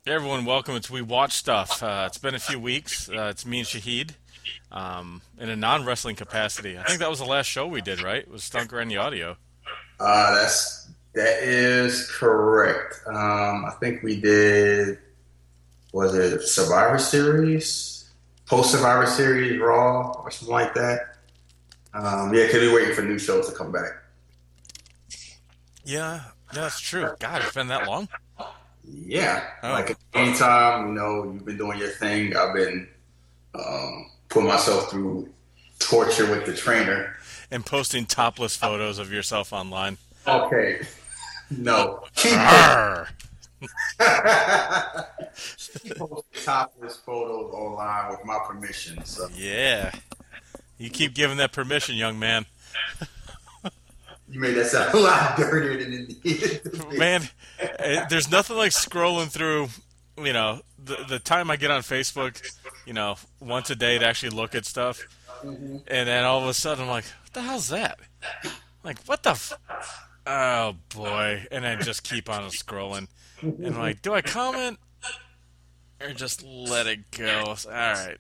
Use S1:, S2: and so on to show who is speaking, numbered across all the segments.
S1: Hey everyone, welcome. It's We Watch Stuff. It's been a few weeks. It's me and Shahid, in a non-wrestling capacity. I think that was the last show we did, right? It was Stunker and the Audio.
S2: That is correct. I think we did. Was it Survivor Series, post Survivor Series, Raw, or something like that? Yeah, because we're waiting for new shows to come back.
S1: Yeah, yeah, that's true. God, it's been that long.
S2: Yeah,
S1: Oh,
S2: like anytime you've been doing your thing, I've been putting myself through torture with the trainer.
S1: and posting topless photos of yourself online.
S2: Okay, no,
S1: Arr!
S2: she posted topless photos online with my permission. So
S1: Yeah, you keep giving that permission, young man.
S2: you made that sound a lot dirtier than it needed to be.
S1: Man, there's nothing like scrolling through, the time I get on Facebook, once a day to actually look at stuff. And then all of a sudden I'm like, what the hell's that? Like, what the Oh, boy. And I just keep on scrolling. And I'm like, do I comment or just let it go? All right.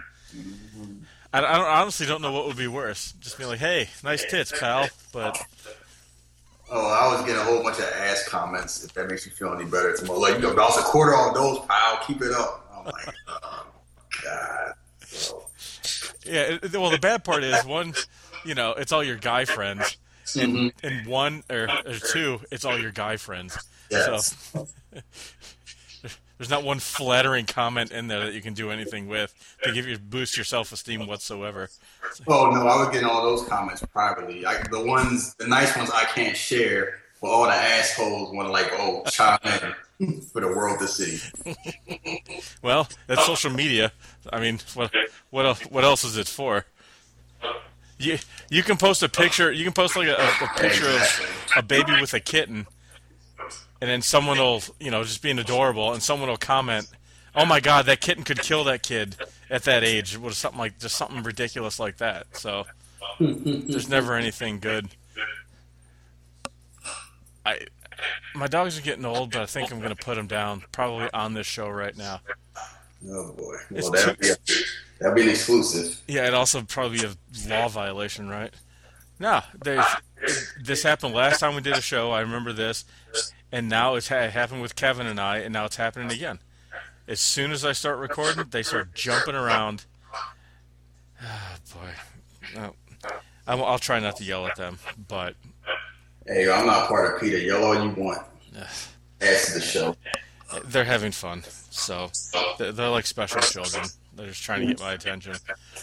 S1: I honestly don't know what would be worse. Just be like, hey, nice tits, pal. But,
S2: Oh, I was getting a whole bunch of ass comments. If that makes you feel any better, tomorrow, like you lost a quarter on those, pal. Keep it up. I'm like, oh god. So,
S1: yeah, well, the bad part is, one, it's all your guy friends. And one, or two, it's all your guy friends. So
S2: yes.
S1: there's not one flattering comment in there that you can do anything with to give you boost your self-esteem whatsoever.
S2: Oh no, I was getting all those comments privately. The nice ones, I can't share. But all the assholes want to chime in for the world to see.
S1: Well, that's social media. I mean, what else is it for? You can post a picture. You can post like a picture of
S2: Exactly.
S1: a baby with a kitten, and then someone will, just being adorable, and someone will comment, "Oh my God, that kitten could kill that kid at that age." It was something like just something ridiculous like that. So there's never anything good. I My dogs are getting old, but I think I'm gonna put them down probably on this show right now.
S2: Oh boy.
S1: It's
S2: Well,
S1: too.
S2: that'd be an exclusive.
S1: Yeah, it'd also probably be a law violation, right? No, this happened last time we did a show. I remember this, and now it happened with Kevin and I, and now it's happening again. As soon as I start recording, they start jumping around. Oh, boy, no, I'll try not to yell at them, but
S2: Hey, I'm not part of Peter. Yell all you want. Add to the show.
S1: they're having fun. So they're like special children. They're just trying to get my attention.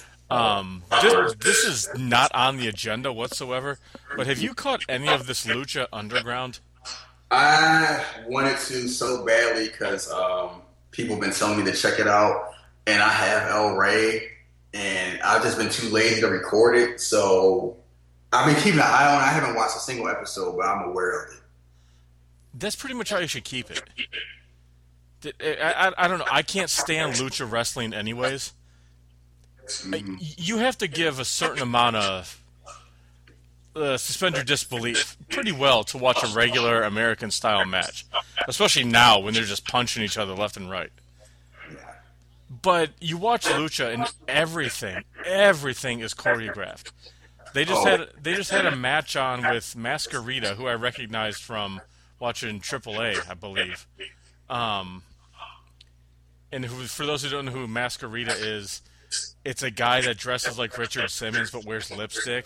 S1: This is not on the agenda whatsoever. But have you caught any of this Lucha Underground?
S2: I wanted to so badly because people have been telling me to check it out, and I have El Rey, and I've just been too lazy to record it. So I've been keeping an eye on it. I haven't watched a single episode, but I'm aware of it.
S1: That's pretty much how you should keep it. I don't know. I can't stand Lucha wrestling, anyways. You have to give a certain amount of suspend your disbelief pretty well to watch a regular American style match, especially now when they're just punching each other left and right.
S2: Yeah.
S1: But you watch Lucha and everything is choreographed.
S2: Oh,
S1: They just had a match on with Masquerita, who I recognized from watching AAA, I believe. Um, and for those who don't know who Masquerita is, it's a guy that dresses like Richard Simmons but wears lipstick.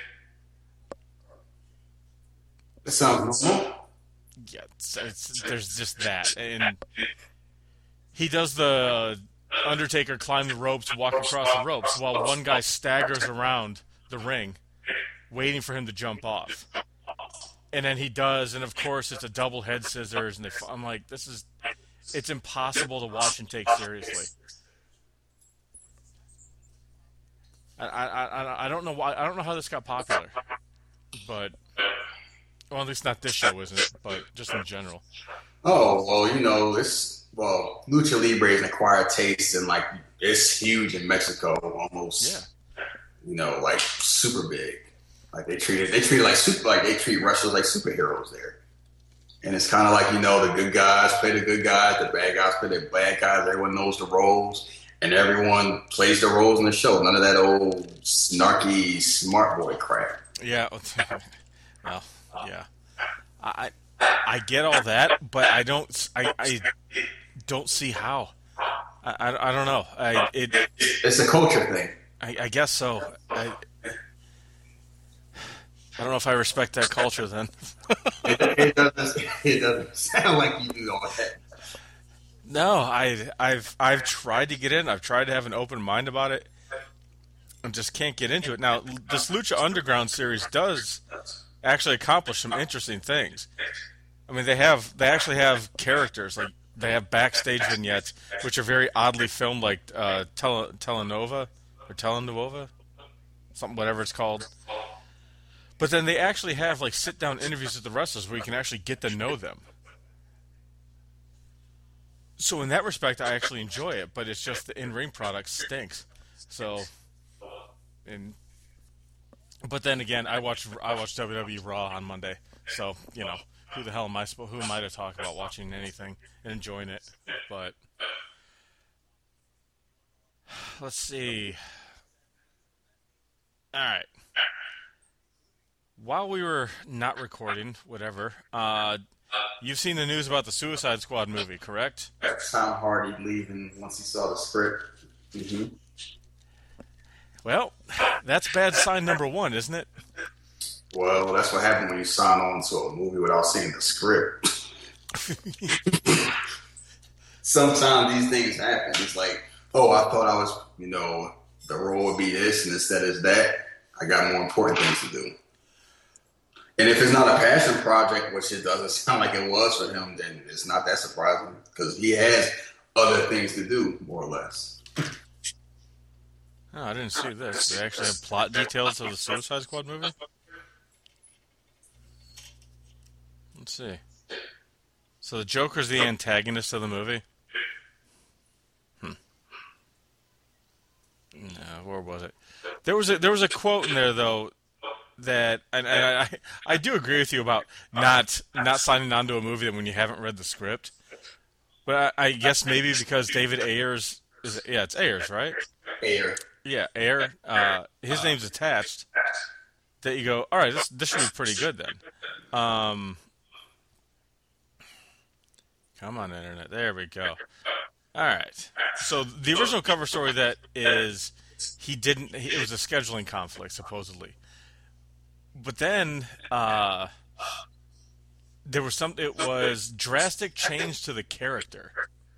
S2: it sounds normal.
S1: Yeah, there's just that, and he does the Undertaker climb the ropes, walk across the ropes, while one guy staggers around the ring, waiting for him to jump off. And then he does, and of course it's a double head scissors, and I'm like, it's impossible to watch and take seriously. I don't know why, I don't know how this got popular, but well, at least not this show isn't, but just in general.
S2: Oh well, Lucha Libre is an acquired taste, and it's huge in Mexico,
S1: Yeah.
S2: almost like super big. Like they treat it like super, like they treat wrestlers like superheroes there. And it's kind of like, the good guys play the good guys, the bad guys play the bad guys. Everyone knows the roles, and everyone plays the roles in the show. None of that old snarky smart boy crap.
S1: Yeah. Well, yeah. I I get all that, but I don't see how. I don't know.
S2: It's a culture thing.
S1: I guess so. I don't know if I respect that culture then.
S2: It doesn't sound like you do all that.
S1: No, I've tried to get in. I've tried to have an open mind about it. I just can't get into it. Now, this Lucha Underground series does actually accomplish some interesting things. I mean, they actually have characters, like they have backstage vignettes, which are very oddly filmed, like Telenova or Telenovova, something whatever it's called. But then they actually have like sit down interviews with the wrestlers where you can actually get to know them. So in that respect, I actually enjoy it, but it's just the in ring product stinks. So, and but then again, I watched WWE Raw on Monday, so who the hell am I? Who am I to talk about watching anything and enjoying it? But let's see. All right. While we were not recording, whatever, you've seen the news about the Suicide Squad movie, correct?
S2: Tom Hardy leaving once he saw the script. Hmm.
S1: Well, that's bad sign number one, isn't it?
S2: Well, that's what happened when you sign on to a movie without seeing the script. Sometimes these things happen. It's like, oh, I thought I was, the role would be this, and instead it's that. I got more important things to do. And if it's not a passion project, which it doesn't sound like it was for him, then it's not that surprising because he has other things to do, more or less.
S1: Oh, I didn't see this. They actually have plot details of the Suicide Squad movie? Let's see. So the Joker's the antagonist of the movie? No, where was it? There was a quote in there though that, and I do agree with you about not signing on to a movie when you haven't read the script. But I guess maybe because David Ayers it's Ayers, right?
S2: Ayer.
S1: Yeah, Ayer. His name's attached. That you go, all right, this should be pretty good then. Come on, internet. There we go. All right. So the original cover story that is it was a scheduling conflict supposedly. But then it was drastic change to the character.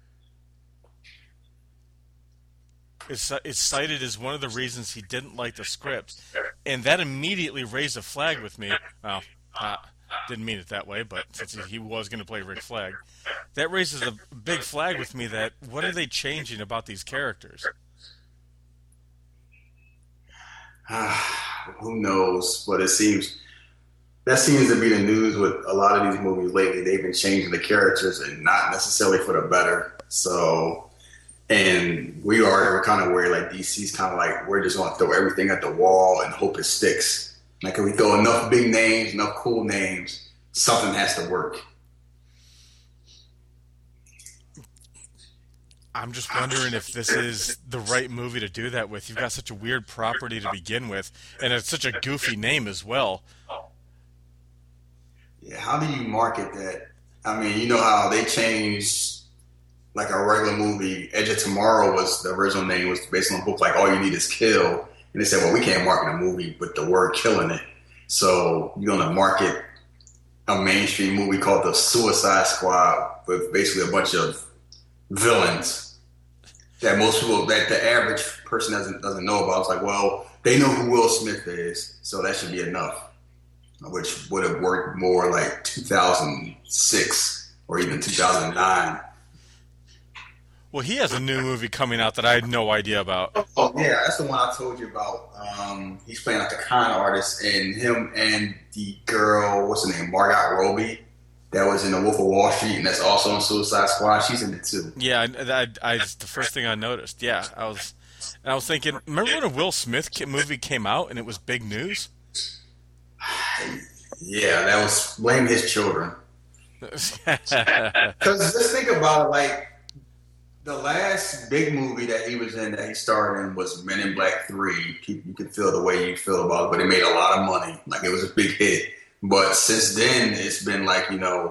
S1: It's cited as one of the reasons he didn't like the script, and that immediately raised a flag with me. Well, didn't mean it that way, but since he was going to play Rick Flag, that raises a big flag with me that what are they changing about these characters?
S2: Who knows? But that seems to be the news with a lot of these movies lately. They've been changing the characters and not necessarily for the better. So, and we're kind of worried, like DC's kind of like, we're just going to throw everything at the wall and hope it sticks. Like if we throw enough big names, enough cool names, something has to work.
S1: I'm just wondering if this is the right movie to do that with. You've got such a weird property to begin with, and it's such a goofy name as well.
S2: Yeah, how do you market that? I mean, you know how they changed, like a regular movie, Edge of Tomorrow was the original name, was based on a book like All You Need Is Kill. And they said, well, we can't market a movie with the word killing it. So you're going to market a mainstream movie called The Suicide Squad with basically a bunch of villains that most people, that the average person doesn't know about. It's like, well, they know who Will Smith is, so that should be enough, which would have worked more like 2006 or even 2009.
S1: Well, he has a new movie coming out that I had no idea about.
S2: Oh, yeah, that's the one I told you about. He's playing like a con artist, and him and the girl, what's her name, Margot Robbie, that was in The Wolf of Wall Street, and that's also in Suicide Squad. She's in it too.
S1: Yeah, I the first thing I noticed. Yeah, I was thinking, remember when a Will Smith movie came out and it was big news?
S2: Yeah, that was Blame His Children. Because just think about it, like the last big movie that he was in that he starred in was Men in Black 3. You can feel the way you feel about it, but it made a lot of money. Like it was a big hit. But since then, it's been like,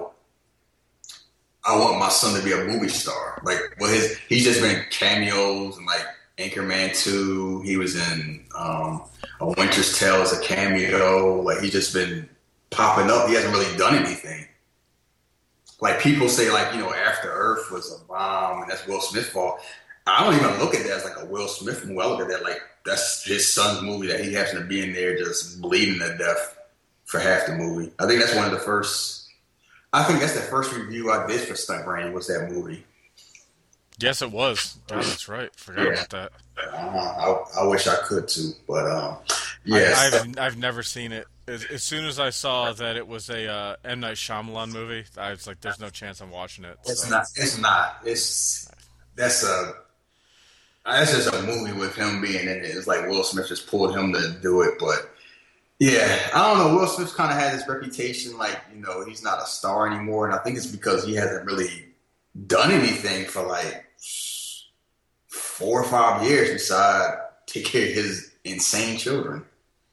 S2: I want my son to be a movie star. Like, well, he's just been cameos and like Anchorman 2. He was in A Winter's Tale as a cameo. Like he's just been popping up. He hasn't really done anything. Like people say, like, After Earth was a bomb and that's Will Smith's fault. I don't even look at that as like a Will Smith movie. I look at that like that's his son's movie that he happens to be in there just bleeding to death for half the movie. I think that's one of the first. I think that's the first review I did for Stunt Brain was that movie.
S1: Yes, it was. Oh, that's right. Forgot about that.
S2: I wish I could too, but yes.
S1: I've never seen it. As soon as I saw that it was a M. Night Shyamalan movie, I was like, "There's no chance I'm watching it."
S2: It's not. It's not. That's just a movie with him being in it. It's like Will Smith just pulled him to do it, but yeah, I don't know. Will Smith kind of had this reputation, like he's not a star anymore, and I think it's because he hasn't really done anything for like 4 or 5 years besides take care of his insane children.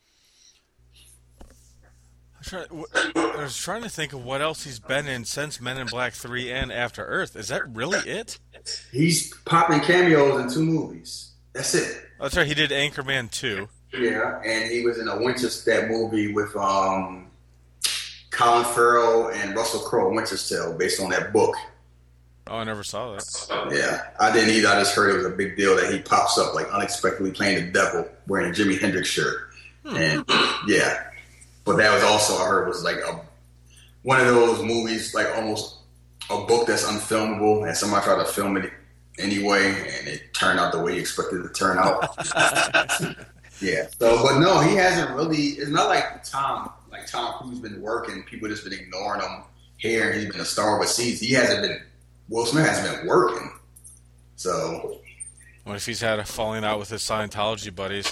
S1: I was trying to think of what else he's been in since Men in Black 3 and After Earth. Is that really it?
S2: He's popping cameos in 2 movies. That's it.
S1: Oh, that's right. He did Anchorman 2.
S2: Yeah, and he was in that movie with Colin Farrell and Russell Crowe, Winter's Tale, based on that book.
S1: Oh, I never saw that.
S2: Yeah, I didn't either. I just heard it was a big deal that he pops up like unexpectedly playing the devil wearing a Jimi Hendrix shirt. And yeah. But that was also, I heard, was like one of those movies, like almost a book that's unfilmable, and somebody tried to film it anyway, and it turned out the way you expected it to turn out. Yeah. So, but no, he hasn't really. It's not like Tom Cruise been working. People just been ignoring him here, and he's been a star overseas. Will Smith hasn't been working. So,
S1: what if he's had a falling out with his Scientology buddies?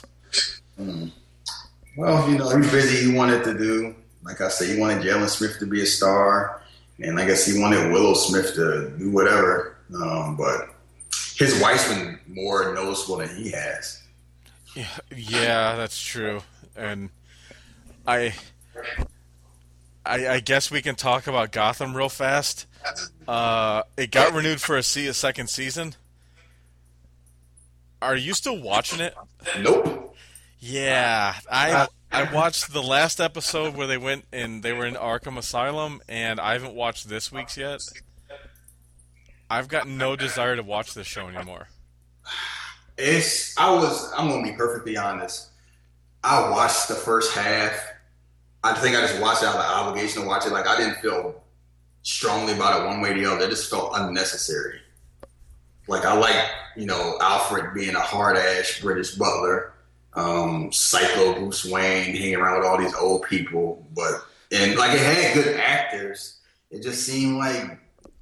S2: Well, he's busy. He wanted to do, like I said, he wanted Jalen Smith to be a star, and I guess he wanted Willow Smith to do whatever. But his wife's been more noticeable than he has.
S1: Yeah, that's true. And I guess we can talk about Gotham real fast. It got renewed for a second season. Are you still watching it?
S2: Nope.
S1: Yeah, I watched the last episode where they went and they were in Arkham Asylum, and I haven't watched this week's yet. I've got no desire to watch this show anymore.
S2: I'm gonna be perfectly honest. I watched the first half. I think I just watched it out of obligation to watch it. Like I didn't feel strongly about it one way or the other. It just felt unnecessary. Like I like, Alfred being a hard ass British butler. Psycho Bruce Wayne hanging around with all these old people, and like it had good actors. It just seemed like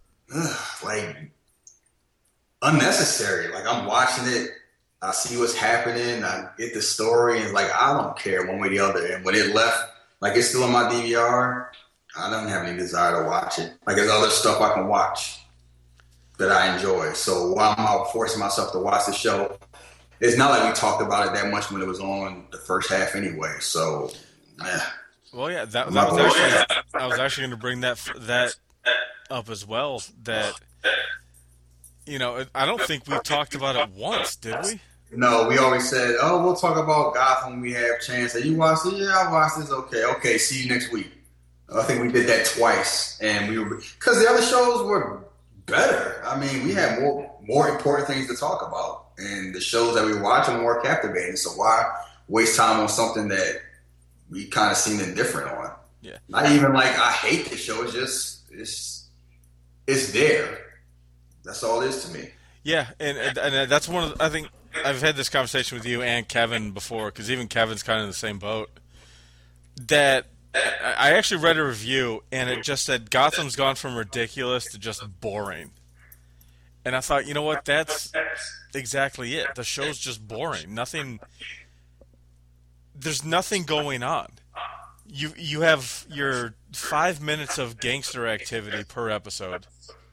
S2: unnecessary. Like I'm watching it, I see what's happening, I get the story, and like I don't care one way or the other. And when it left, like it's still on my DVR, I don't have any desire to watch it. Like there's other stuff I can watch that I enjoy. So why am I forcing myself to watch the show? It's not like we talked about it that much when it was on the first half anyway. So, yeah.
S1: Well, yeah, I was actually going to bring that up as well. That I don't think we talked about it once, did we?
S2: No, we always said, "Oh, we'll talk about Gotham when we have a chance." Hey, you watched it? Yeah, I watched this. Okay. See you next week. I think we did that twice, and because the other shows were better. I mean, we had more important things to talk about. And the shows that we watch are more captivating. So why waste time on something that we kind of seem indifferent on?
S1: Yeah.
S2: Not even like I hate the show. It's just it's there. That's all it is to me.
S1: Yeah, and that's one of I think I've had this conversation with you and Kevin before, because even Kevin's kind of in the same boat. That I actually read a review and it just said Gotham's gone from ridiculous to just boring. And I thought, you know what? That's exactly it. The show's just boring. There's nothing going on. you have your 5 minutes of gangster activity per episode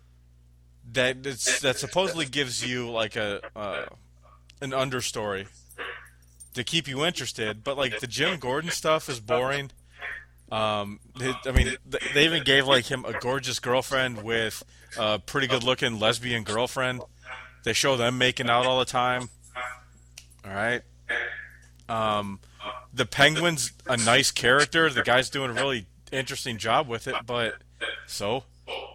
S1: that supposedly gives you like a an understory to keep you interested, but like the Jim Gordon stuff is boring. I mean, they even gave like him a gorgeous girlfriend with a pretty good looking lesbian girlfriend. They show them making out all the time. All right. Um, the Penguin's a nice character. The guy's doing a really interesting job with it, but so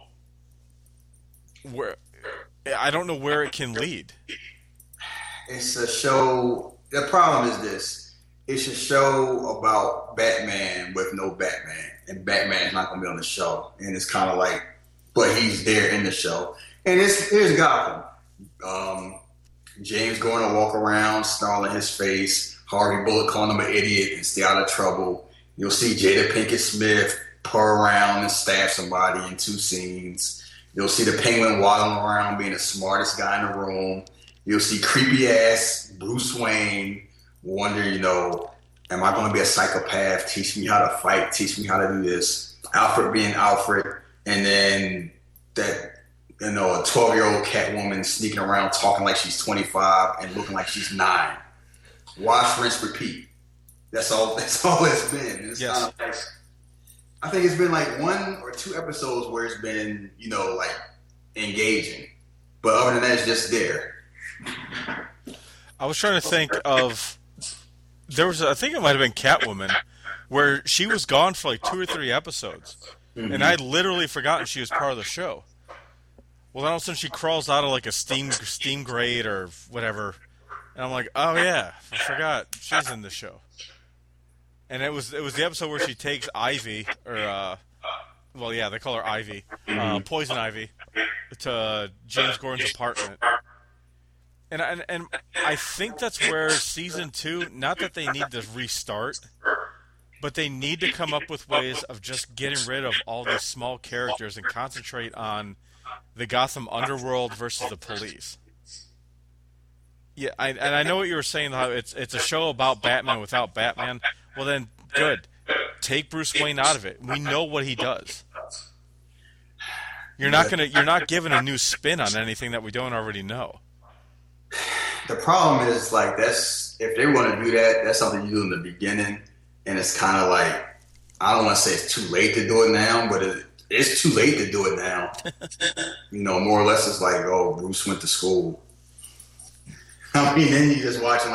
S1: where I don't know where it can lead.
S2: It's a show. The problem is this: it's a show about Batman with no Batman, and Batman's not going to be on the show. And it's kind of like, but he's there in the show. And here's Gotham. James going to walk around, snarling his face. Harvey Bullock calling him an idiot and stay out of trouble. You'll see Jada Pinkett Smith purr around and stab somebody in 2 scenes. You'll see the Penguin waddling around being the smartest guy in the room. You'll see creepy ass Bruce Wayne wonder, am I going to be a psychopath? Teach me how to fight. Teach me how to do this. Alfred being Alfred. And then that, a 12-year-old Catwoman sneaking around talking like she's 25 and looking like she's 9. Wash, rinse, repeat. That's all it's been. It's
S1: yes.
S2: Kind of like, I think it's been like 1 or 2 episodes where it's been, like engaging. But other than that, it's just there.
S1: I was trying to think of I think it might have been Catwoman, where she was gone for like 2 or 3 episodes, and I'd literally forgotten she was part of the show. Well, then all of a sudden she crawls out of like a steam grate or whatever, and I'm like, oh yeah, I forgot she's in the show. And it was the episode where she takes Ivy, or they call her Ivy, Poison Ivy, to James Gordon's apartment. And I think that's where season 2, not that they need to restart, but they need to come up with ways of just getting rid of all these small characters and concentrate on the Gotham underworld versus the police. Yeah, I know what you were saying, how it's a show about Batman without Batman. Well then, good. Take Bruce Wayne out of it. We know what he does. You're not giving a new spin on anything that we don't already know.
S2: The problem is, if they want to do that, that's something you do in the beginning, and it's kind of like, I don't want to say it's too late to do it now, but it's too late to do it now. More or less it's like, oh, Bruce went to school. I mean, then you're just watching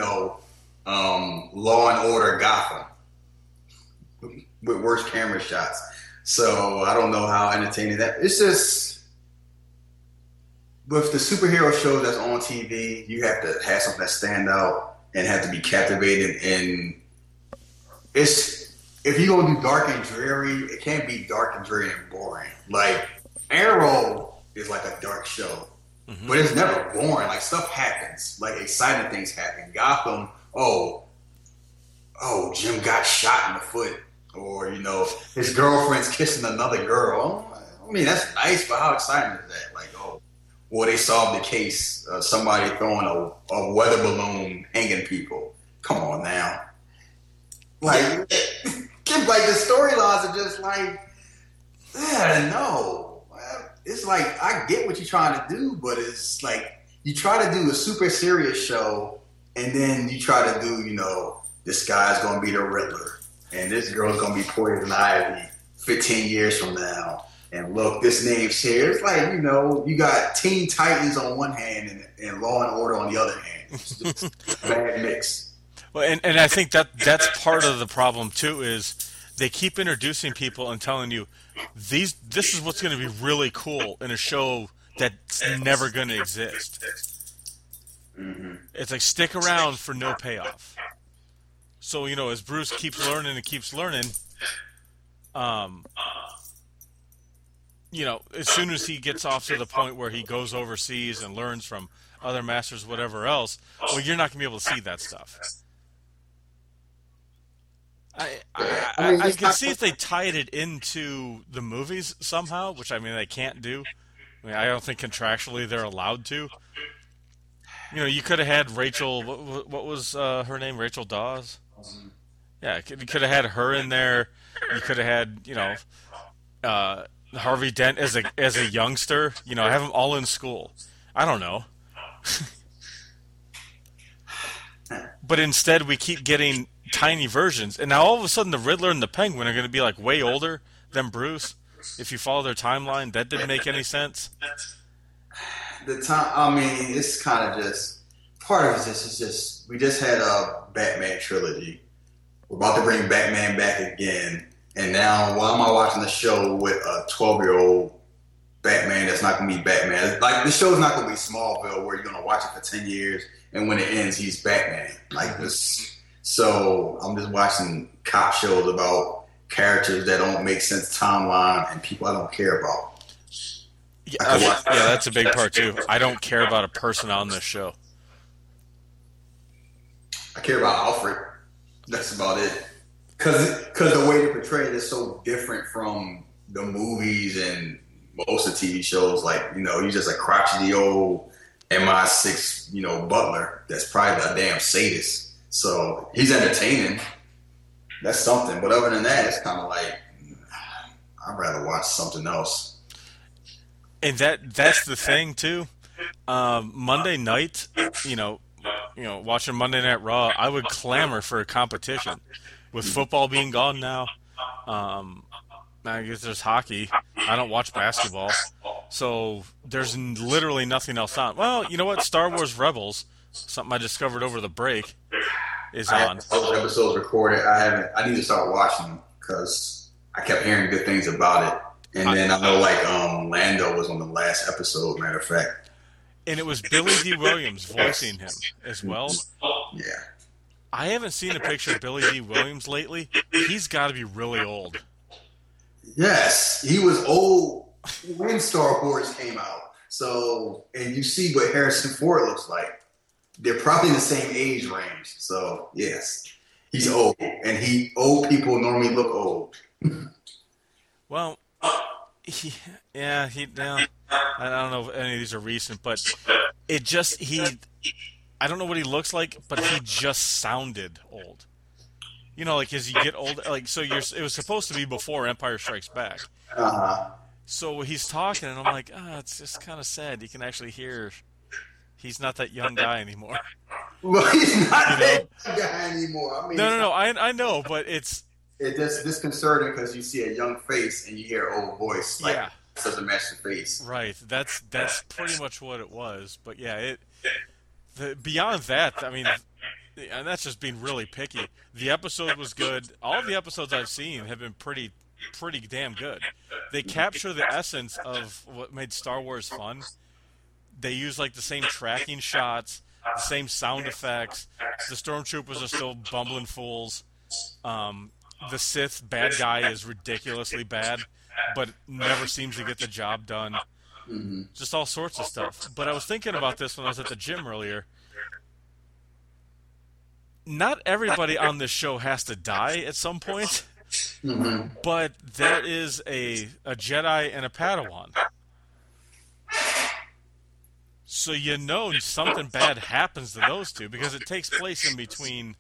S2: Law and Order Gotham with worse camera shots. So I don't know how entertaining that. It's just, with the superhero shows that's on TV, you have to have something that stand out and have to be captivating. And if you're going to do dark and dreary, it can't be dark and dreary and boring. Like, Arrow is like a dark show, but it's never boring. Like, stuff happens. Like, exciting things happen. Gotham, Jim got shot in the foot. Or, his girlfriend's kissing another girl. I mean, that's nice, but how exciting is that? Like, or they solved the case, somebody throwing a weather balloon hanging people. Come on now. Like the storylines are just like, no. It's like, I get what you're trying to do, but it's like, you try to do a super serious show, and then you try to do, this guy's going to be the Riddler, and this girl's going to be Poison Ivy 15 years from now. And look, this name's here. It's like, you got Teen Titans on one hand and Law and Order on the other hand. It's just a bad mix.
S1: Well, and I think that's part of the problem too, is they keep introducing people and telling you this is what's going to be really cool in a show that's never going to exist. It's like, stick around for no payoff. So, as Bruce keeps learning and keeps learning, as soon as he gets off to the point where he goes overseas and learns from other masters, whatever else, well, you're not going to be able to see that stuff. I can see if they tied it into the movies somehow, which, they can't do. I don't think contractually they're allowed to. You could have had Rachel, what was her name? Rachel Dawes? Yeah, you could have had her in there. You could have had, Harvey Dent as a youngster. Have them all in school. I don't know. But instead, we keep getting tiny versions, and now all of a sudden, the Riddler and the Penguin are going to be like way older than Bruce. If you follow their timeline, that didn't make any sense.
S2: The time, I mean, it's kind of just part of this is just we just had a Batman trilogy. We're about to bring Batman back again, and now why am I watching the show with a 12-year-old Batman that's not going to be Batman? Like the show's not going to be Smallville where you're going to watch it for 10 years and when it ends he's Batman. Like this, so I'm just watching cop shows about characters that don't make sense timeline and people I don't care about.
S1: Yeah, that's a big part too. I don't care about a person on this show.
S2: I care about Alfred. That's about it. Because the way they portray it is so different from the movies and most of the TV shows. Like, he's just a crotchety old MI6, butler that's probably a damn sadist. So he's entertaining. That's something. But other than that, it's kind of like, I'd rather watch something else.
S1: And that's the thing too. Monday night, watching Monday Night Raw, I would clamor for a competition. With football being gone now, I guess there's hockey. I don't watch basketball, so there's literally nothing else on. Well, you know what? Star Wars Rebels, something I discovered over the break, is on.
S2: Those episodes recorded. I need to start watching them because I kept hearing good things about it. And then I know Lando was on the last episode, matter of fact.
S1: And it was Billy D. Williams voicing him as well.
S2: Yeah.
S1: I haven't seen a picture of Billy D. Williams lately. He's got to be really old.
S2: Yes, he was old when Star Wars came out. So, and you see what Harrison Ford looks like. They're probably in the same age range. So, yes, he's old. And old people normally look old.
S1: Well, I don't know if any of these are recent, but I don't know what he looks like, but he just sounded old. Like as you get old, like it was supposed to be before Empire Strikes Back. So he's talking, and I'm like, it's just kind of sad. You can actually hear he's not that young guy anymore.
S2: Well, he's not that young guy anymore. I mean,
S1: no. I know, but it's
S2: disconcerting because you see a young face and you hear an old voice. Like, it doesn't match the face.
S1: Right. That's pretty much what it was. But yeah, beyond that, I mean, and that's just being really picky. The episode was good. All of the episodes I've seen have been pretty damn good. They capture the essence of what made Star Wars fun. They use like the same tracking shots, the same sound effects. The stormtroopers are still bumbling fools. The Sith bad guy is ridiculously bad, but never seems to get the job done.
S2: Mm-hmm.
S1: Just all sorts of stuff. But I was thinking about this when I was at the gym earlier. Not everybody on this show has to die at some point, but there is a Jedi and a Padawan. So something bad happens to those two because it takes place in between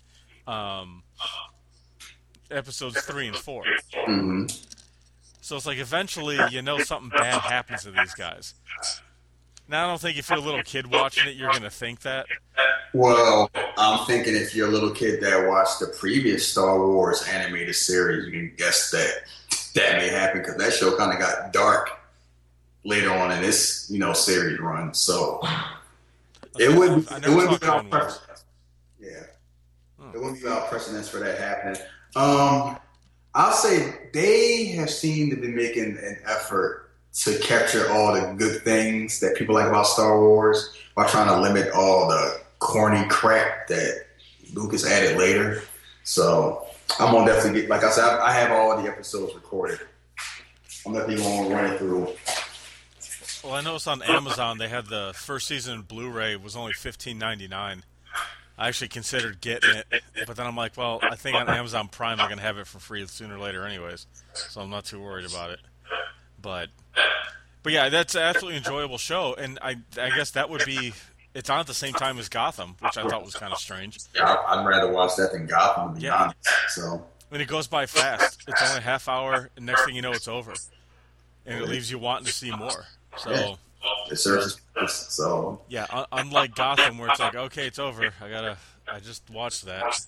S1: episodes 3 and 4.
S2: Mm-hmm.
S1: So it's like eventually something bad happens to these guys. Now I don't think if you're a little kid watching it, you're going to think that.
S2: Well, I'm thinking if you're a little kid that watched the previous Star Wars animated series, you can guess that may happen because that show kind of got dark later on in this, series run. So it wouldn't be without precedence. Yeah, it wouldn't be without precedence for that happening. I'll say they have seemed to be making an effort to capture all the good things that people like about Star Wars while trying to limit all the corny crap that Lucas added later. So I'm gonna definitely like I said, I have all the episodes recorded. I'm definitely gonna run it through.
S1: Well, I noticed on Amazon they had the first season Blu-ray was only $15.99. I actually considered getting it, but then I'm like, well, I think on Amazon Prime they're gonna have it for free sooner or later anyways, so I'm not too worried about it. But yeah, that's an absolutely enjoyable show, and I guess that would be It's on at the same time as Gotham, which I thought was kind of strange.
S2: Yeah, I'd rather watch that than Gotham, to be
S1: Yeah,
S2: honest. So
S1: and it goes by fast. It's only a half hour, and next thing you know, it's over, and it leaves you wanting to see more.
S2: yeah,
S1: So
S2: it serves its purpose. So
S1: yeah, unlike Gotham, where it's like, okay, it's over. I just watched that.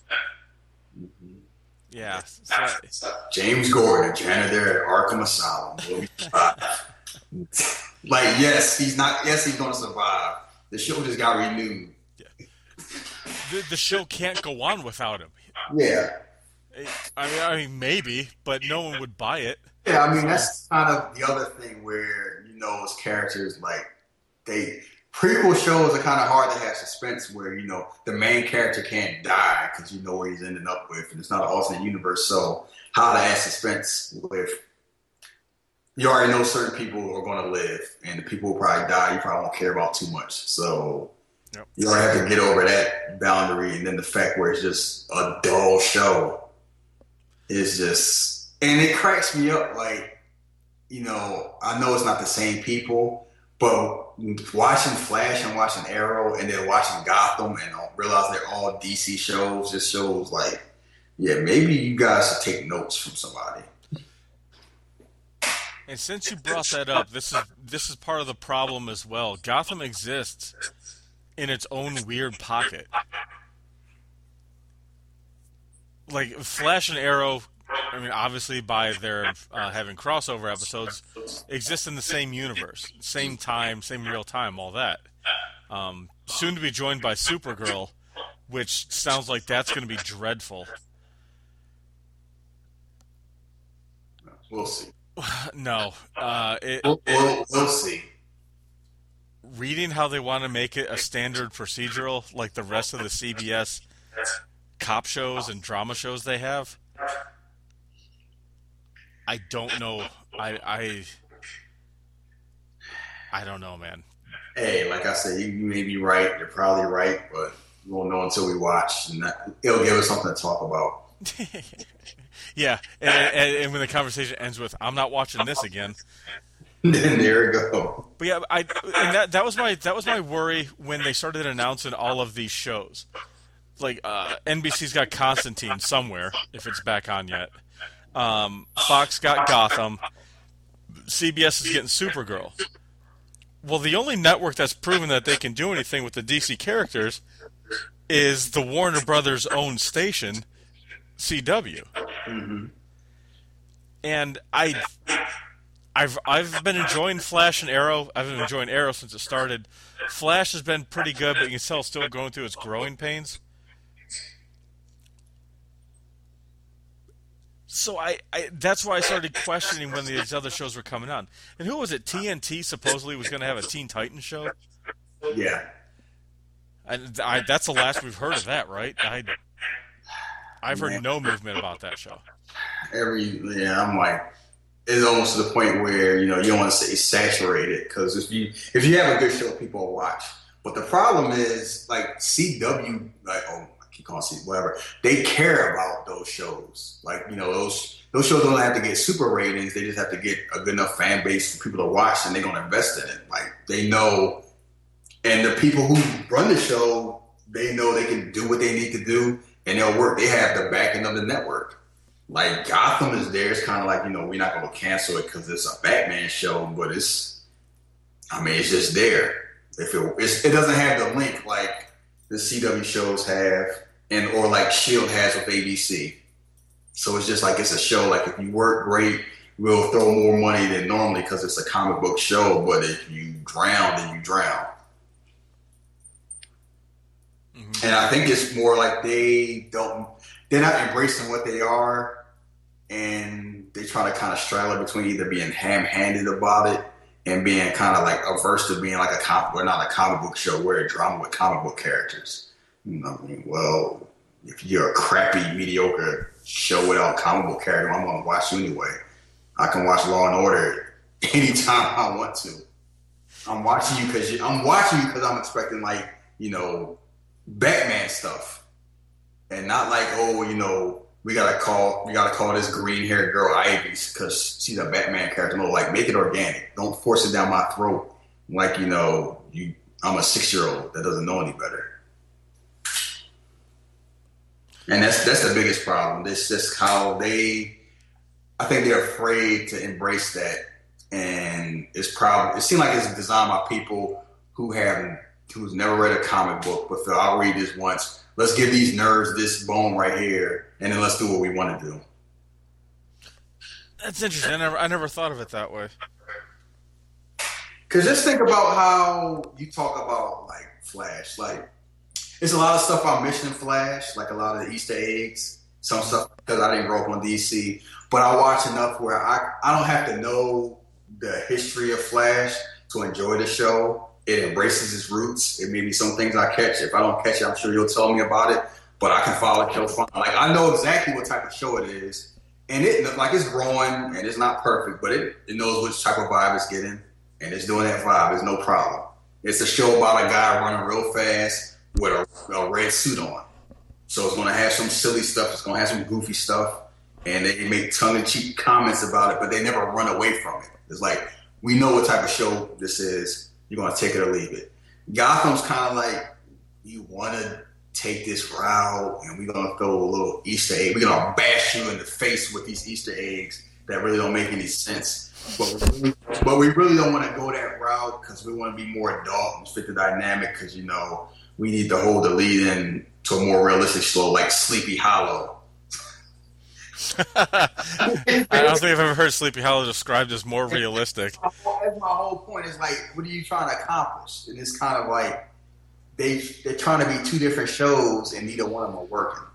S1: Yeah,
S2: James Gordon, janitor at Arkham Asylum, will be survive. Like, yes, he's not. Yes, he's going to survive. The show just got renewed.
S1: the show can't go on without him.
S2: Yeah,
S1: I mean, maybe, but no one would buy it.
S2: yeah. I mean, that's kind of the other thing where his characters like they prequel shows are kind of hard to have suspense where the main character can't die because you know where he's ending up with, and it's not an alternate universe. So how to add suspense with you already know certain people are going to live, and the people who probably die you probably won't care about too much. So
S1: Yep.
S2: you already have to get over that boundary, and then the fact where it's just a dull show is just, and it cracks me up. Like, I know it's not the same people, but watching Flash and watching Arrow and then watching Gotham and realize they're all DC shows just shows like, yeah, maybe you guys should take notes from somebody.
S1: And since you brought that up, this is part of the problem as well. Gotham exists in its own weird pocket. Like Flash and Arrow, I mean, obviously by their having crossover episodes, exist in the same universe, same time, same real time, all that. Soon to be joined by Supergirl, which sounds like that's going to be dreadful.
S2: We'll see.
S1: No,
S2: We'll see.
S1: reading how they want to make it a standard procedural like the rest of the CBS cop shows and drama shows they have, I don't know. I don't know, man.
S2: Hey, like I said, you may be right. You're probably right, but we won't know until we watch, and it'll give us something to talk about.
S1: Yeah, and when the conversation ends with "I'm not watching this again,"
S2: Then there we go.
S1: but yeah, and that was my worry when they started announcing all of these shows. Like NBC's got Constantine somewhere, if it's back on yet. Fox got Gotham. CBS is getting Supergirl. Well, the only network that's proven that they can do anything with the DC characters is the Warner Brothers' own station, CW.
S2: Mm-hmm.
S1: And I've been enjoying Flash and Arrow. I've been enjoying Arrow since it started. Flash has been pretty good, but you can tell it's still going through its growing pains. So that's why I started questioning when these other shows were coming on. And who was it? TNT supposedly was going to have a Teen Titans show.
S2: Yeah.
S1: And that's the last we've heard of that, right? I've heard no movement about that show.
S2: I'm like, it's almost to the point where you don't want to say saturated, because if you have a good show, people will watch. But the problem is like CW, like I keep calling CW, whatever. They care about those shows. Like those shows don't have to get super ratings. They just have to get a good enough fan base for people to watch, and they're gonna invest in it. Like they know, and the people who run the show, they know they can do what they need to do, and they'll work. They have the backing of the network. Like Gotham is there. It's kind of like we're not going to cancel it because it's a Batman show, but it's just there. It doesn't have the link like the CW shows have, or like Shield has with ABC. So it's just like it's a show. Like if you work great, we'll throw more money than normally because it's a comic book show. But if you drown, then you drown. Mm-hmm. And I think it's more like they're not embracing what they are, and they try to kind of straddle between either being ham-handed about it and being kind of like averse to being like not a comic book show, we're a drama with comic book characters. Well, if you're a crappy, mediocre show without comic book character, I'm going to watch you anyway. I can watch Law and Order anytime I want to. I'm watching you because I'm expecting Batman stuff. And not like, we gotta call this green haired girl Ivy because she's a Batman character. No, like make it organic. Don't force it down my throat. Like, I'm a 6-year-old that doesn't know any better. And that's the biggest problem. It's just how I think they're afraid to embrace that. And it seems like it's designed by people who's never read a comic book, but feel, I'll read this once. Let's give these nerds this bone right here, and then let's do what we want to do.
S1: That's interesting. I never thought of it that way.
S2: Because just think about how you talk about, like, Flash. Like, there's a lot of stuff I'm missing in Flash, like a lot of the Easter eggs, some stuff because I didn't grow up on DC. But I watch enough where I don't have to know the history of Flash to enjoy the show. It embraces its roots. It may be some things I catch. If I don't catch it, I'm sure you'll tell me about it. But I can follow the show fine. Like, I know exactly what type of show it is. And it's growing, and it's not perfect, but it knows which type of vibe it's getting. And it's doing that vibe. There's no problem. It's a show about a guy running real fast with a red suit on. So it's going to have some silly stuff. It's going to have some goofy stuff. And they make tongue-in-cheek comments about it, but they never run away from it. It's like, we know what type of show this is. You're going to take it or leave it. Gotham's kind of like, you want to take this route, and we're going to throw a little Easter egg. We're going to bash you in the face with these Easter eggs that really don't make any sense. But we really don't want to go that route because we want to be more adult and fit the dynamic because, we need to hold the lead in to a more realistic show like Sleepy Hollow.
S1: I don't think I've ever heard Sleepy Hollow described as more realistic.
S2: That's my whole point. Is like, what are you trying to accomplish? And it's kind of like they're trying to be two different shows, and neither one of them are working.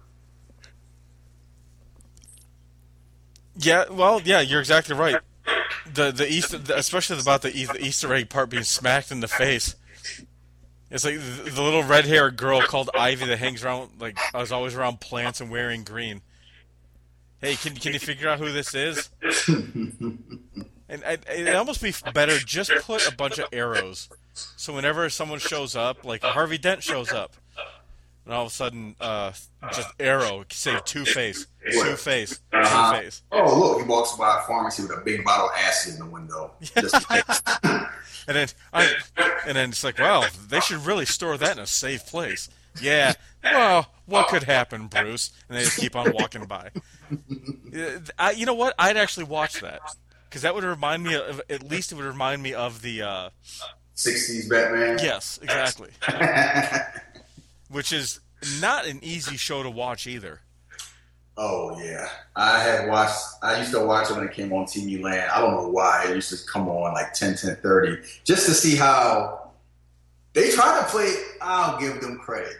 S1: Yeah, well, yeah, you're exactly right. The Easter, especially about the Easter egg part being smacked in the face. It's like the little red-haired girl called Ivy that hangs around, like, I was always around plants and wearing green. Hey, can you figure out who this is? And it'd almost be better just put a bunch of arrows. So whenever someone shows up, like Harvey Dent shows up, and all of a sudden, just arrow, say Two-Face, Two-Face, Two-Face.
S2: Oh, look, he walks by a pharmacy with a big bottle of acid in the window.
S1: And then it's like, wow, they should really store that in a safe place. Yeah, well, what could happen, Bruce? And they just keep on walking by. You know what? I'd actually watch that. Because that would remind me of, at least it would remind me of the
S2: 60s Batman?
S1: Yes, exactly. Which is not an easy show to watch either.
S2: Oh, yeah. I used to watch it when it came on TV Land. I don't know why. It used to come on like 10:30, just to see how they tried to play it. I'll give them credit.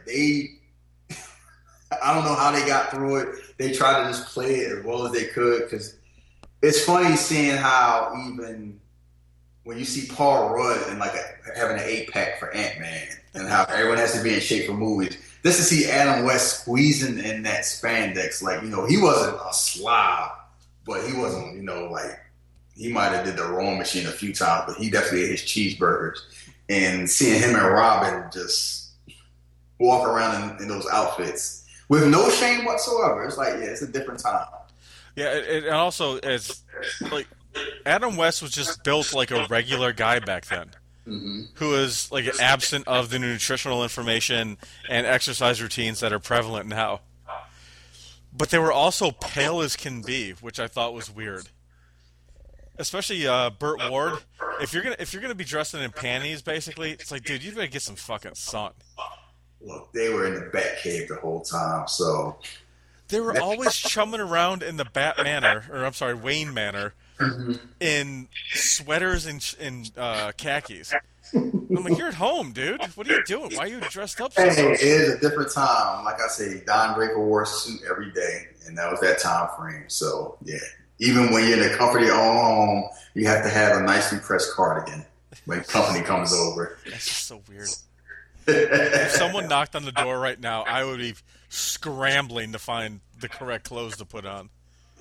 S2: I don't know how they got through it. They tried to just play it as well as they could, because it's funny seeing how even when you see Paul Rudd and like having an 8-pack for Ant-Man and how everyone has to be in shape for movies. Just to see Adam West squeezing in that spandex, like, he wasn't a slob, but he wasn't, like, he might have did the rowing machine a few times, but he definitely ate his cheeseburgers. And seeing him and Robin just walk around in those outfits with no shame whatsoever, it's like, yeah, it's a different time.
S1: Yeah, and also, it's like, Adam West was just built like a regular guy back then. Mm-hmm. Who is like absent of the nutritional information and exercise routines that are prevalent now. But they were also pale as can be, which I thought was weird. Especially Burt Ward. If you're gonna be dressing in panties, basically, it's like, dude, you better get some fucking sun.
S2: Look, they were in the Batcave the whole time, so
S1: they were always chumming around in the Wayne Manor. Mm-hmm. In sweaters and khakis. I'm like, you're at home, dude. What are you doing? Why are you dressed up so much?
S2: It is a different time. Like I say, Don Draper wore a suit every day, and that was that time frame. So, yeah. Even when you're in the comfort of your own home, you have to have a nicely pressed cardigan when company comes over.
S1: That's just so weird. If someone knocked on the door right now, I would be scrambling to find the correct clothes to put on.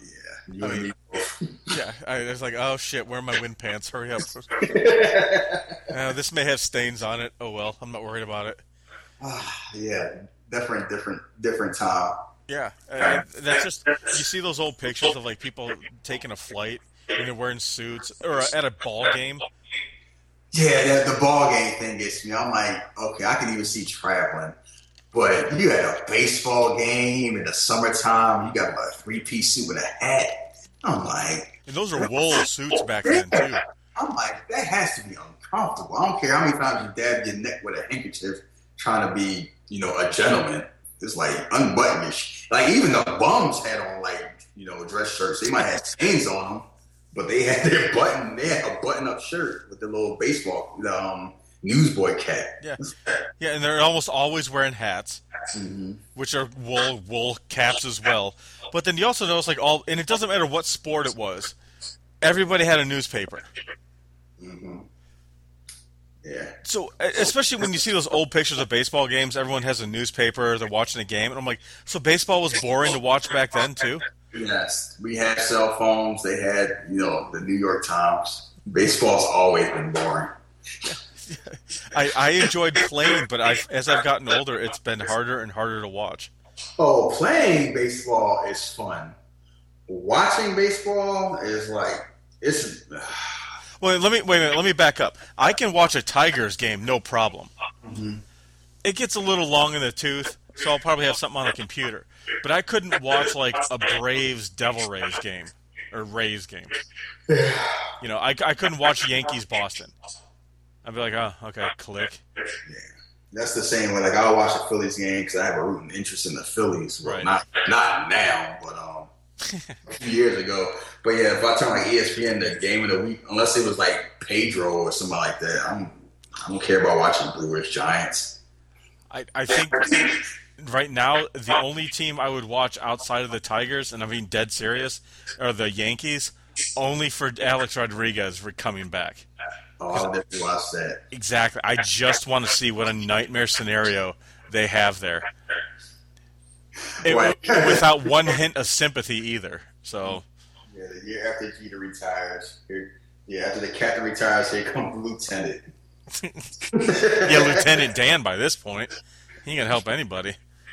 S1: Yeah, I was like, oh shit, where are my wind pants? Hurry up. This may have stains on it. Oh well, I'm not worried about it.
S2: Yeah, different time.
S1: Yeah, that's just, you see those old pictures of like people taking a flight and they're wearing suits, or at a ball game.
S2: Yeah, the ball game thing gets me. I'm like, okay, I can even see traveling. But you had a baseball game in the summertime, you got a three-piece suit with a hat. I'm like,
S1: And those are wool suits back then too.
S2: I'm like, that has to be uncomfortable. I don't care how many times you dab your neck with a handkerchief trying to be, a gentleman. It's like unbutton your like even the bums had on like, dress shirts. They might have stains on them, but they had they had a button-up shirt with the little baseball, newsboy cap.
S1: Yeah, yeah, and they're almost always wearing hats,
S2: Mm-hmm.
S1: which are wool caps as well. But then you also notice and it doesn't matter what sport it was, everybody had a newspaper.
S2: Mm-hmm. Yeah.
S1: So, especially when you see those old pictures of baseball games, everyone has a newspaper, they're watching a game, and I'm like, so baseball was boring to watch back then, too?
S2: Yes. We had cell phones. They had, the New York Times. Baseball's always been boring.
S1: I enjoyed playing, but as I've gotten older, it's been harder and harder to watch.
S2: Oh, playing baseball is fun. Watching baseball is like, it's.
S1: Well, wait a minute, let me back up. I can watch a Tigers game, no problem.
S2: Mhm.
S1: It gets a little long in the tooth, so I'll probably have something on the computer. But I couldn't watch like a Braves Devil Rays game or Rays game. I couldn't watch Yankees Boston. I'd be like, oh, okay, click.
S2: Yeah. That's the same way. Like, I'll watch a Phillies game because I have a rooting interest in the Phillies. Well,
S1: Right.
S2: not now, but a few years ago. But yeah, if I turn like ESPN the game of the week, unless it was like Pedro or somebody like that, I don't care about watching Brewers Giants.
S1: I think right now the only team I would watch outside of the Tigers, and I'm being dead serious, are the Yankees, only for Alex Rodriguez coming back.
S2: Oh, I'll definitely watch that.
S1: Exactly. I just want to see what a nightmare scenario they have there. Without one hint of sympathy either. So.
S2: Yeah, the year after Jeter retires. After the captain retires, here comes the lieutenant.
S1: Yeah, Lieutenant Dan by this point. He ain't gonna help anybody.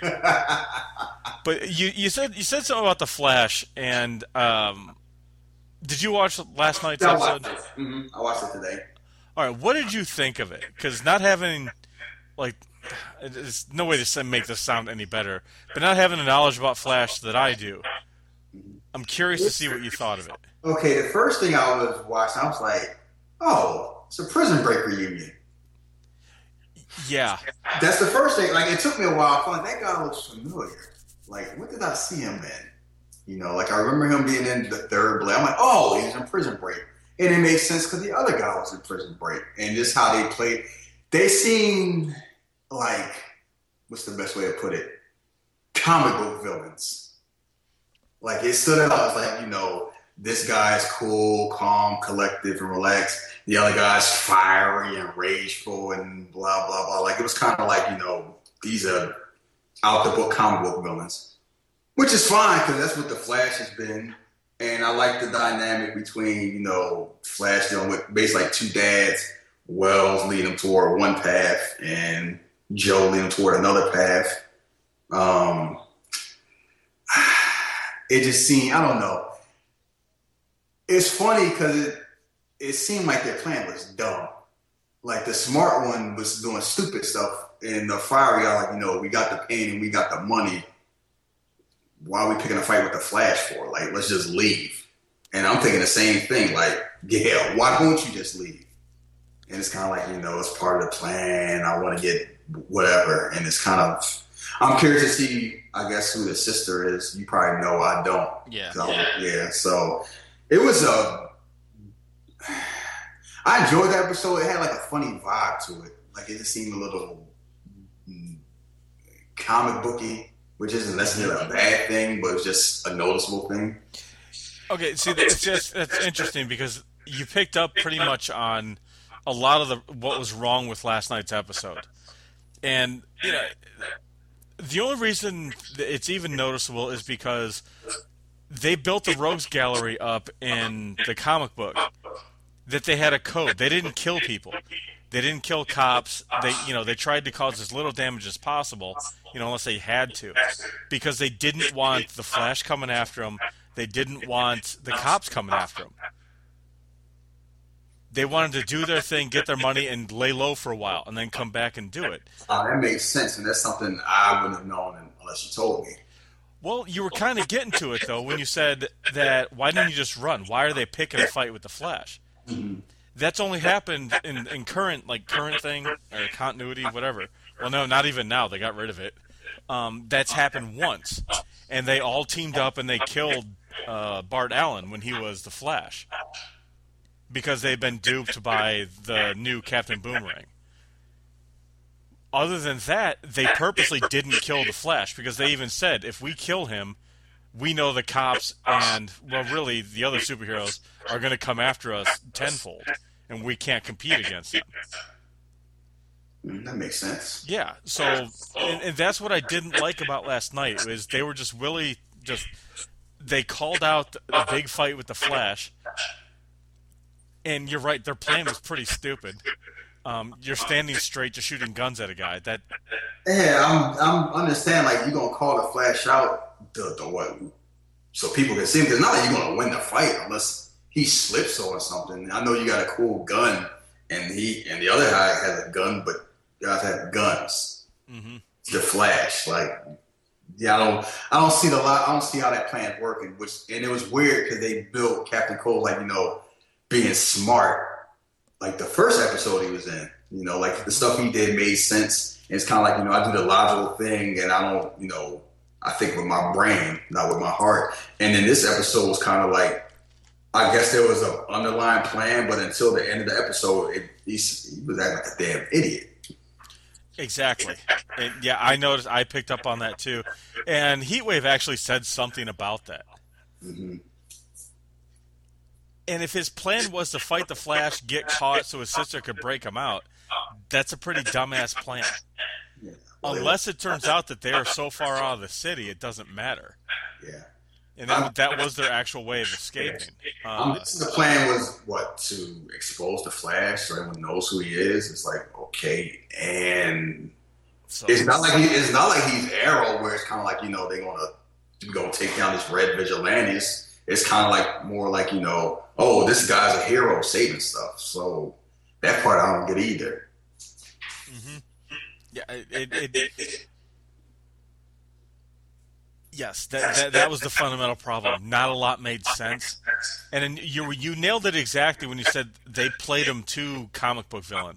S1: But you said something about the Flash, and did you watch last night's episode?
S2: Mm-hmm. I watched it today.
S1: All right, what did you think of it? Because not having there's no way to make this sound any better, but not having the knowledge about Flash that I do, I'm curious to see what you thought of it.
S2: Okay, the first thing I was watching, I was like, oh, it's a Prison Break reunion.
S1: Yeah.
S2: That's the first thing. Like, it took me a while. I thought that guy looks familiar. Like, what did I see him in? I remember him being in the Third Blade. I'm like, oh, he's in Prison Break. And it makes sense because the other guy was in Prison Break. And just how they played. They seemed like, what's the best way to put it? Comic book villains. Like, it stood out. I was like, this guy's cool, calm, collective, and relaxed. The other guy's fiery and rageful and blah, blah, blah. Like, it was kind of like, these are out-the-book comic book villains. Which is fine, because that's what the Flash has been. And I like the dynamic between, Flash dealing with basically like two dads, Wells leading him toward one path, and Joe leading him toward another path. It just seemed, I don't know. It's funny because it seemed like their plan was dumb. Like, the smart one was doing stupid stuff, and the fiery guy, we got the pain and we got the money. Why are we picking a fight with the Flash for? Like, let's just leave. And I'm thinking the same thing. Like, yeah, why don't you just leave? And it's kind of like, it's part of the plan. I want to get whatever. And it's kind of, I'm curious to see, I guess, who the sister is. You probably know. I don't.
S1: Yeah.
S2: So it was I enjoyed that episode. It had like a funny vibe to it. Like, it just seemed a little comic booky, which isn't necessarily a bad thing, but it's just a noticeable thing.
S1: Okay, see, that's interesting because you picked up pretty much on a lot of what was wrong with last night's episode. And, the only reason it's even noticeable is because they built the Rogues Gallery up in the comic book that they had a code. They didn't kill people. They didn't kill cops. They tried to cause as little damage as possible, unless they had to, because they didn't want the Flash coming after them. They didn't want the cops coming after them. They wanted to do their thing, get their money, and lay low for a while, and then come back and do it.
S2: That makes sense, and that's something I wouldn't have known unless you told me.
S1: Well, you were kind of getting to it, though, when you said that, why didn't you just run? Why are they picking a fight with the Flash?
S2: Mm-hmm.
S1: That's only happened in current thing, or continuity, whatever. Well, no, not even now. They got rid of it. That's happened once. And they all teamed up and they killed Bart Allen when he was the Flash. Because they've been duped by the new Captain Boomerang. Other than that, they purposely didn't kill the Flash, because they even said, if we kill him, we know the cops and, well, really, the other superheroes are going to come after us tenfold, and we can't compete against them.
S2: That makes sense.
S1: Yeah, so, and that's what I didn't like about last night, is they were just really, they called out a big fight with the Flash, and you're right, their plan was pretty stupid. You're standing straight, just shooting guns at a guy.
S2: Yeah, I'm understand. Like, you're gonna call the Flash out, the what? So people can see him. Because not that you're gonna win the fight unless he slips or something. I know you got a cool gun, and the other guy has a gun, but guys have guns. Mm-hmm. The Flash, like, yeah, I don't see I don't see how that plan's working. And it was weird because they built Captain Cold like, being smart. Like the first episode he was in, like the stuff he did made sense. And it's kind of like, I do the logical thing, and I don't, I think with my brain, not with my heart. And then this episode was kind of like, I guess there was an underlying plan, but until the end of the episode, he was acting like a damn idiot.
S1: Exactly. And yeah, I noticed, I picked up on that too. And Heatwave actually said something about that. Mm-hmm. And if his plan was to fight the Flash, get caught so his sister could break him out, that's a pretty dumbass plan. Yeah. Unless it turns out that they are so far out of the city, it doesn't matter.
S2: Yeah.
S1: And that was their actual way of escaping.
S2: The plan was, to expose the Flash so everyone knows who he is. It's like, okay, and so, it's not like he's Arrow, where it's kind of like, they're gonna take down this red vigilantes. It's kind of like more like, oh, this guy's a hero saving stuff. So that part I don't get either.
S1: Mm-hmm. Yeah, yes, that was the fundamental problem. Not a lot made sense. And then you nailed it exactly when you said they played him too comic book villain.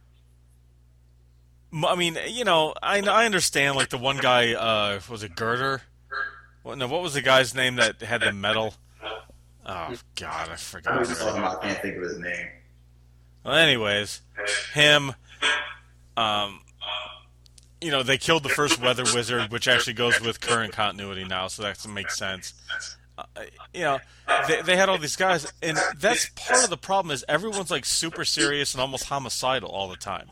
S1: I mean, I understand, like the one guy, was it Girder? What was the guy's name that had the medal? Oh, God, I forgot.
S2: I can't think of his name.
S1: Well, anyways, him, they killed the first Weather Wizard, which actually goes with current continuity now, so that makes sense. They had all these guys, and that's part of the problem is everyone's like super serious and almost homicidal all the time.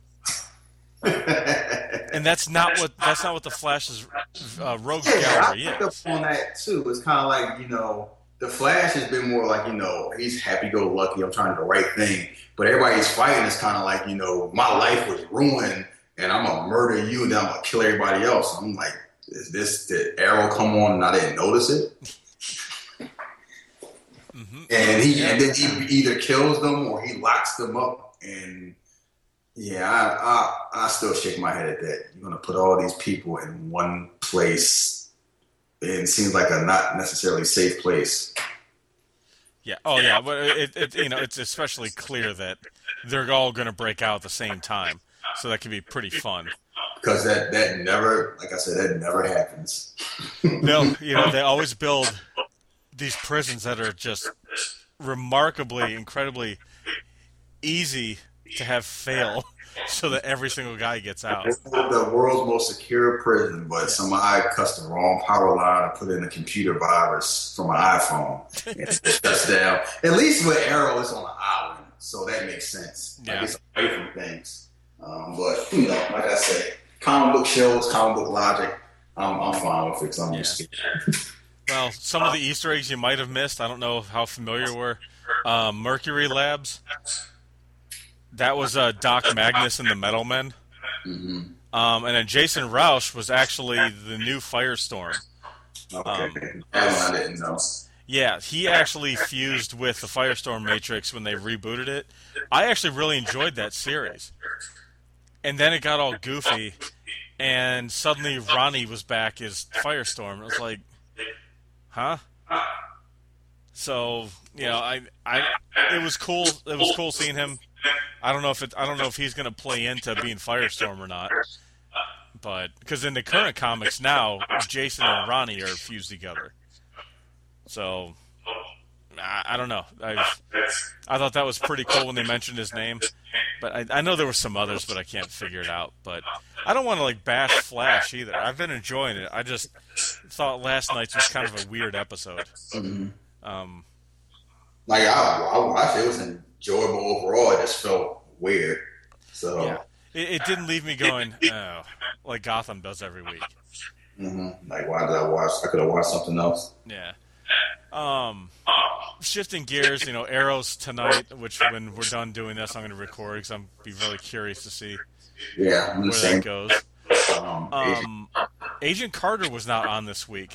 S1: And that's not what the Flash's rogue gallery is.
S2: I picked up on that too. It's kind of like, the Flash has been more like, he's happy-go-lucky. I'm trying to do the right thing. But everybody's fighting is kind of like, my life was ruined, and I'm gonna murder you, and then I'm gonna kill everybody else. I'm like, did Arrow come on and I didn't notice it? Mm-hmm. And then he either kills them or he locks them up. And yeah, I still shake my head at that. You're gonna put all these people in one place. It seems like a not necessarily safe place.
S1: Yeah. Oh, yeah. But it's especially clear that they're all going to break out at the same time, so that can be pretty fun.
S2: Because that never, like I said, that never happens.
S1: No, they always build these prisons that are just remarkably, incredibly easy to have fail, so that every single guy gets out.
S2: It's the world's most secure prison, but somebody cuts the wrong power line and put in a computer virus from an iPhone. And it shuts down. At least with Arrow, it's on an island, so that makes sense.
S1: Yeah.
S2: Like, it's away from things. But, like I said, comic book shows, comic book logic, I'm fine with it because I'm used to it.
S1: Well, some of the Easter eggs you might have missed, I don't know how familiar you were. Mercury Labs. That was Doc Magnus and the Metal Men. Mm-hmm. And then Jason Roush was actually the new Firestorm.
S2: Okay. I didn't know.
S1: Yeah, he actually fused with the Firestorm Matrix when they rebooted it. I actually really enjoyed that series. And then it got all goofy, and suddenly Ronnie was back as Firestorm. I was like, huh? So, it was cool. It was cool seeing him. I don't know if he's going to play into being Firestorm or not. But because in the current comics now, Jason and Ronnie are fused together. So I don't know. I thought that was pretty cool when they mentioned his name. But I know there were some others, but I can't figure it out. But I don't want to bash Flash either. I've been enjoying it. I just thought last night's was kind of a weird episode.
S2: Mm-hmm. I watched it. It was enjoyable overall. It just felt weird. So
S1: yeah, it didn't leave me going, oh, like Gotham does every week.
S2: Mm-hmm. Like, why did I watch? I could have watched something else.
S1: Yeah. Shifting gears, Arrows tonight, which when we're done doing this, I'm going to record because I'm be really curious to see where that goes. Agent Carter was not on this week.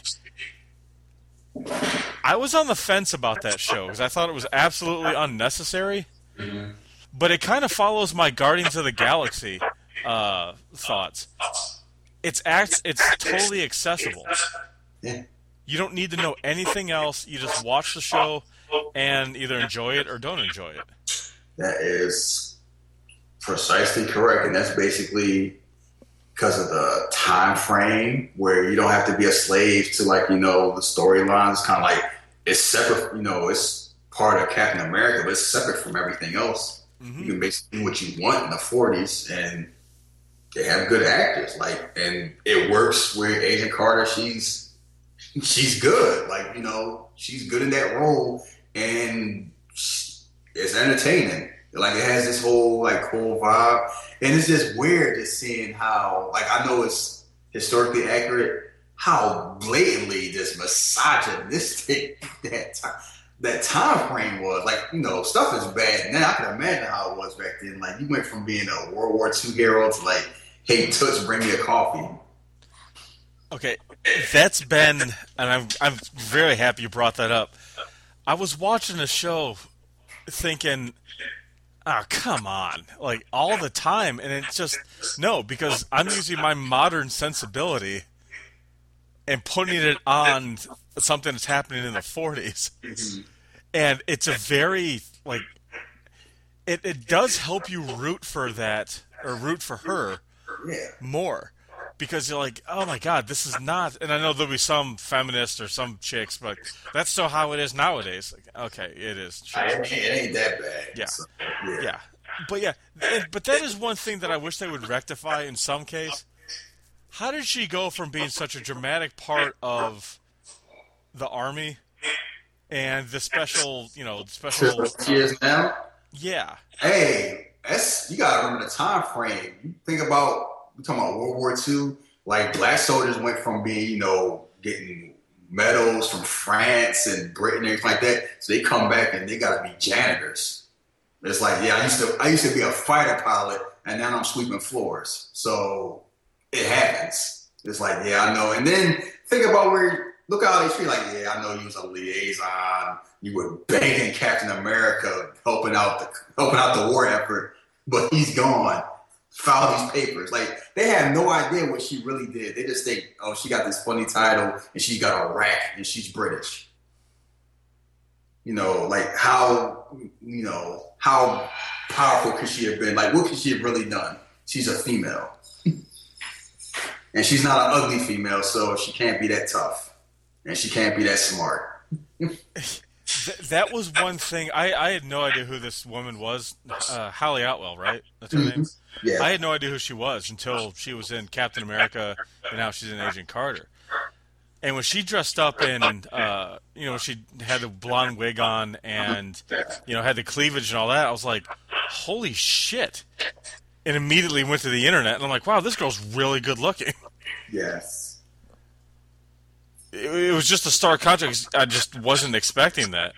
S1: I was on the fence about that show because I thought it was absolutely unnecessary, but it kind of follows my Guardians of the Galaxy thoughts. It's totally accessible.
S2: Yeah.
S1: You don't need to know anything else. You just watch the show and either enjoy it or don't enjoy it.
S2: That is precisely correct, and that's basically because of the time frame where you don't have to be a slave to the storylines. It's kind of like it's separate. It's part of Captain America, but it's separate from everything else. Mm-hmm. You can basically do what you want in the 40s, and they have good actors. And it works with Agent Carter. She's good. She's good in that role, and it's entertaining. It has this whole cool vibe, and it's just weird just seeing how I know it's historically accurate, how blatantly just misogynistic that time frame was. Stuff is bad now. I can imagine how it was back then. You went from being a World War II hero to hey Toots, bring me a coffee.
S1: Okay, that's been, and I'm very happy you brought that up. I was watching a show thinking, oh, come on, all the time, and it's just, no, because I'm using my modern sensibility and putting it on something that's happening in the 40s. Mm-hmm. And it's a very, it does help you root for that, or root for her more. Because you're like, oh my God, this is not. And I know there'll be some feminists or some chicks, but that's still how it is nowadays. Okay, it is.
S2: It ain't that bad.
S1: Yeah, so, yeah. But that is one thing that I wish they would rectify in some case. How did she go from being such a dramatic part of the army and the special?
S2: She is now.
S1: Yeah.
S2: Hey, you gotta remember the time frame. You think about. We're talking about World War II. Black soldiers went from being, getting medals from France and Britain and everything like that. So they come back and they got to be janitors. It's I used to be a fighter pilot, and now I'm sweeping floors. So it happens. It's I know. And then think about look how they feel. I know you was a liaison. You were begging Captain America, helping out the war effort, but he's gone. File these papers. They have no idea what she really did. They just think, oh, she got this funny title and she got a rack and she's British. How powerful could she have been? What could she have really done? She's a female. And she's not an ugly female, so she can't be that tough. And she can't be that smart.
S1: That was one thing. I had no idea who this woman was. Hallie Atwell, right? That's her name?
S2: Yeah.
S1: I had no idea who she was until she was in Captain America, and now she's in Agent Carter. And when she dressed up in, she had the blonde wig on and, had the cleavage and all that, I was like, holy shit. And immediately went to the internet, and I'm like, wow, this girl's really good looking.
S2: Yes.
S1: It was just a stark contrast. I just wasn't expecting that.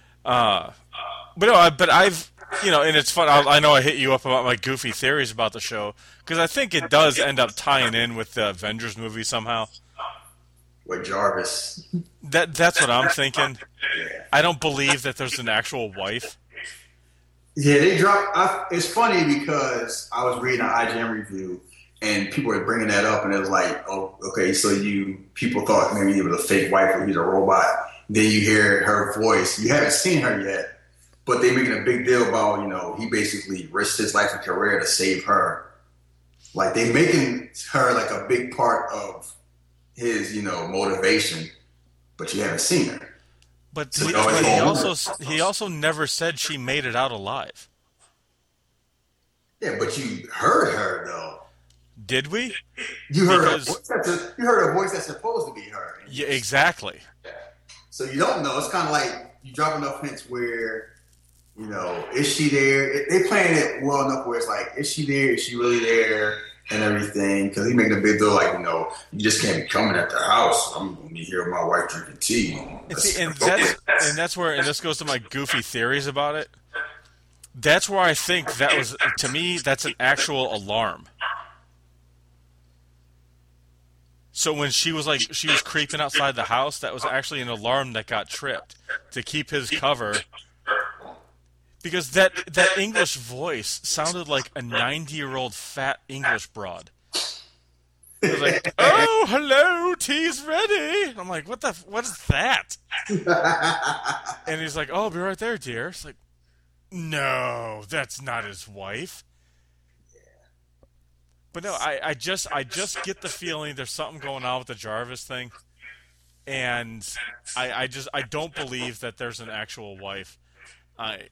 S1: But I've, and it's fun. I know I hit you up about my goofy theories about the show because I think it does end up tying in with the Avengers movie somehow.
S2: with Jarvis.
S1: That's what I'm thinking.
S2: Yeah.
S1: I don't believe that there's an actual wife.
S2: Yeah, they dropped. It's funny because I was reading an IGN review and people were bringing that up, and it was like, oh, okay, so people thought maybe it was a fake wife or he's a robot. Then you hear her voice. You haven't seen her yet, but they're making a big deal about, he basically risked his life and career to save her. Like, they making her like a big part of his, motivation, but you haven't seen her.
S1: But
S2: So
S1: he also never said she made it out alive.
S2: Yeah, but you heard her though.
S1: Did we?
S2: You heard a voice that's supposed to be her.
S1: Yeah, exactly.
S2: So you don't know. It's kind of like you drop enough hints where, is she there? They playing it well enough where it's like, is she there? Is she really there? And everything. Because he making a big deal like, you just can't be coming at the house. I'm going to be here with my wife drinking tea.
S1: And that's where, and this goes to my goofy theories about it. That's where I think that was, to me, that's an actual alarm. So when she was creeping outside the house, that was actually an alarm that got tripped to keep his cover. Because that English voice sounded like a 90-year-old fat English broad. It was like, oh, hello, tea's ready. I'm like, what is that? And he's like, oh, I'll be right there, dear. It's like, no, that's not his wife. But no, I just get the feeling there's something going on with the Jarvis thing, and I don't believe that there's an actual wife. I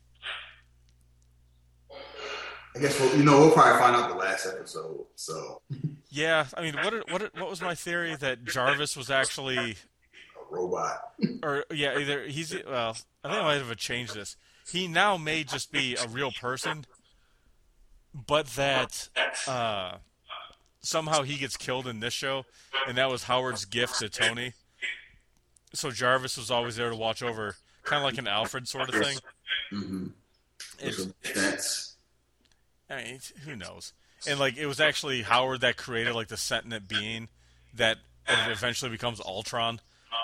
S2: guess we'll probably find out the last episode. So
S1: yeah, I mean, what was my theory that Jarvis was actually
S2: a robot?
S1: Or yeah, I think I might have changed this. He now may just be a real person, but that somehow he gets killed in this show, and that was Howard's gift to Tony. So Jarvis was always there to watch over, kind of like an Alfred sort of thing.
S2: Mm-hmm.
S1: I mean, who knows? And it was actually Howard that created the sentient being that eventually becomes Ultron.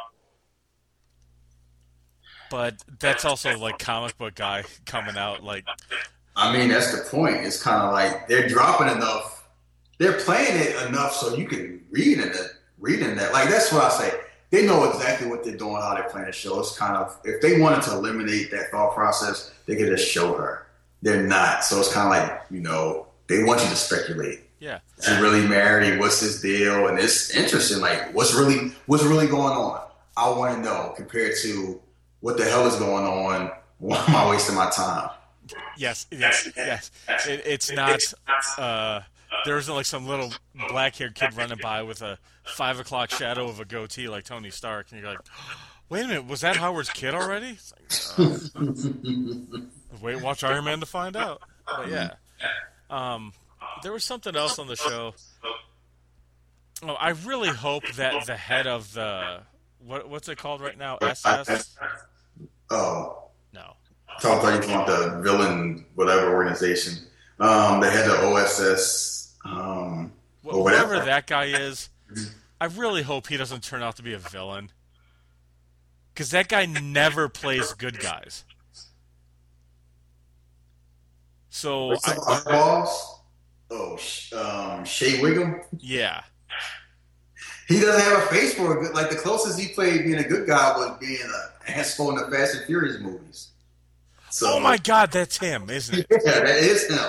S1: But that's also comic book guy coming out
S2: I mean, that's the point. It's kind of like they're dropping enough. They're playing it enough so you can read in that. That's what I say. They know exactly what they're doing, how they're playing the show. It's kind of, if they wanted to eliminate that thought process, they could just show her. They're not. So it's kind of like, they want you to speculate.
S1: Yeah.
S2: Is he really married? What's his deal? And it's interesting. What's really going on? I want to know compared to what the hell is going on. Why am I wasting my time?
S1: Yes. It's not. There isn't some little black-haired kid running by with a 5 o'clock shadow of a goatee like Tony Stark, and you're like, wait a minute, was that Howard's kid already? It's wait and watch Iron Man to find out. But yeah, there was something else on the show. Oh, I really hope that the head of the what's it called right now? SS?
S2: Oh.
S1: No.
S2: I thought you want the villain, whatever organization. The head of OSS. Or
S1: whatever that guy is, I really hope he doesn't turn out to be a villain. Because that guy never plays good guys. So
S2: boss? Shea Wiggum?
S1: Yeah.
S2: He doesn't have a face for a good. The closest he played being a good guy was being an asshole in the Fast and Furious movies. So,
S1: oh my God, that's him, isn't it?
S2: Yeah, that is him.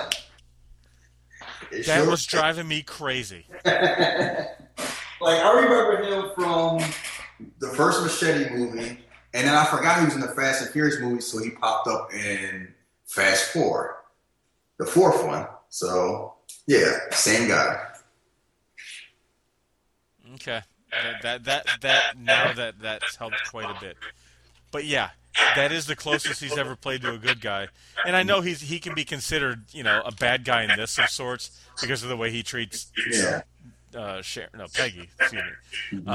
S1: That was driving me crazy.
S2: I remember him from the first Machete movie, and then I forgot he was in the Fast and Furious movie, so he popped up in Fast 4, the fourth one. So, yeah, same guy.
S1: Okay, that's helped quite a bit. But yeah, that is the closest he's ever played to a good guy, and I know he can be considered a bad guy in this of sorts because of the way he treats Peggy. Excuse me.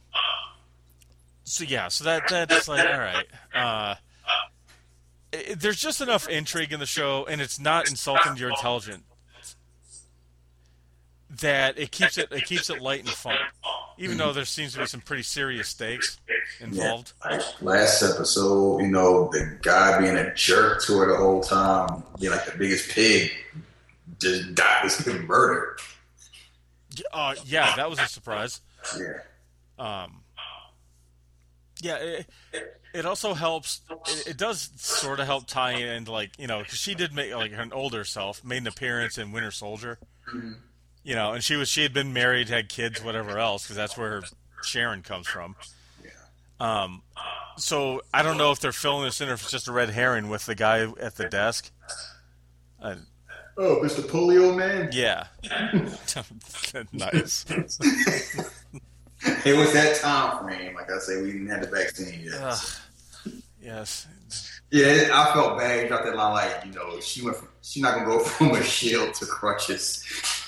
S1: So that's all right. There's just enough intrigue in the show, and it's not insulting to your intelligence that it keeps it light and fun. even though there seems to be some pretty serious stakes
S2: Yeah,
S1: involved.
S2: like last episode, the guy being a jerk to her the whole time, being like the biggest pig, just died. Was getting murdered.
S1: Yeah, that was a surprise.
S2: Yeah.
S1: Um, yeah, it also helps. It does sort of help tie in, like, because she did make, like, her older self made an appearance in Winter Soldier.
S2: Mhm.
S1: And she had been married, had kids, whatever else, because that's where Sharon comes from.
S2: Yeah.
S1: So I don't know if they're filling this in or if it's just a red herring with the guy at the desk.
S2: Oh, Mr. Polio Man?
S1: Yeah. Nice.
S2: It was that time frame. Like I say, we didn't have the vaccine yet.
S1: Yes.
S2: Yeah, I felt bad. He dropped that line like, she's not going to go from a shield to crutches.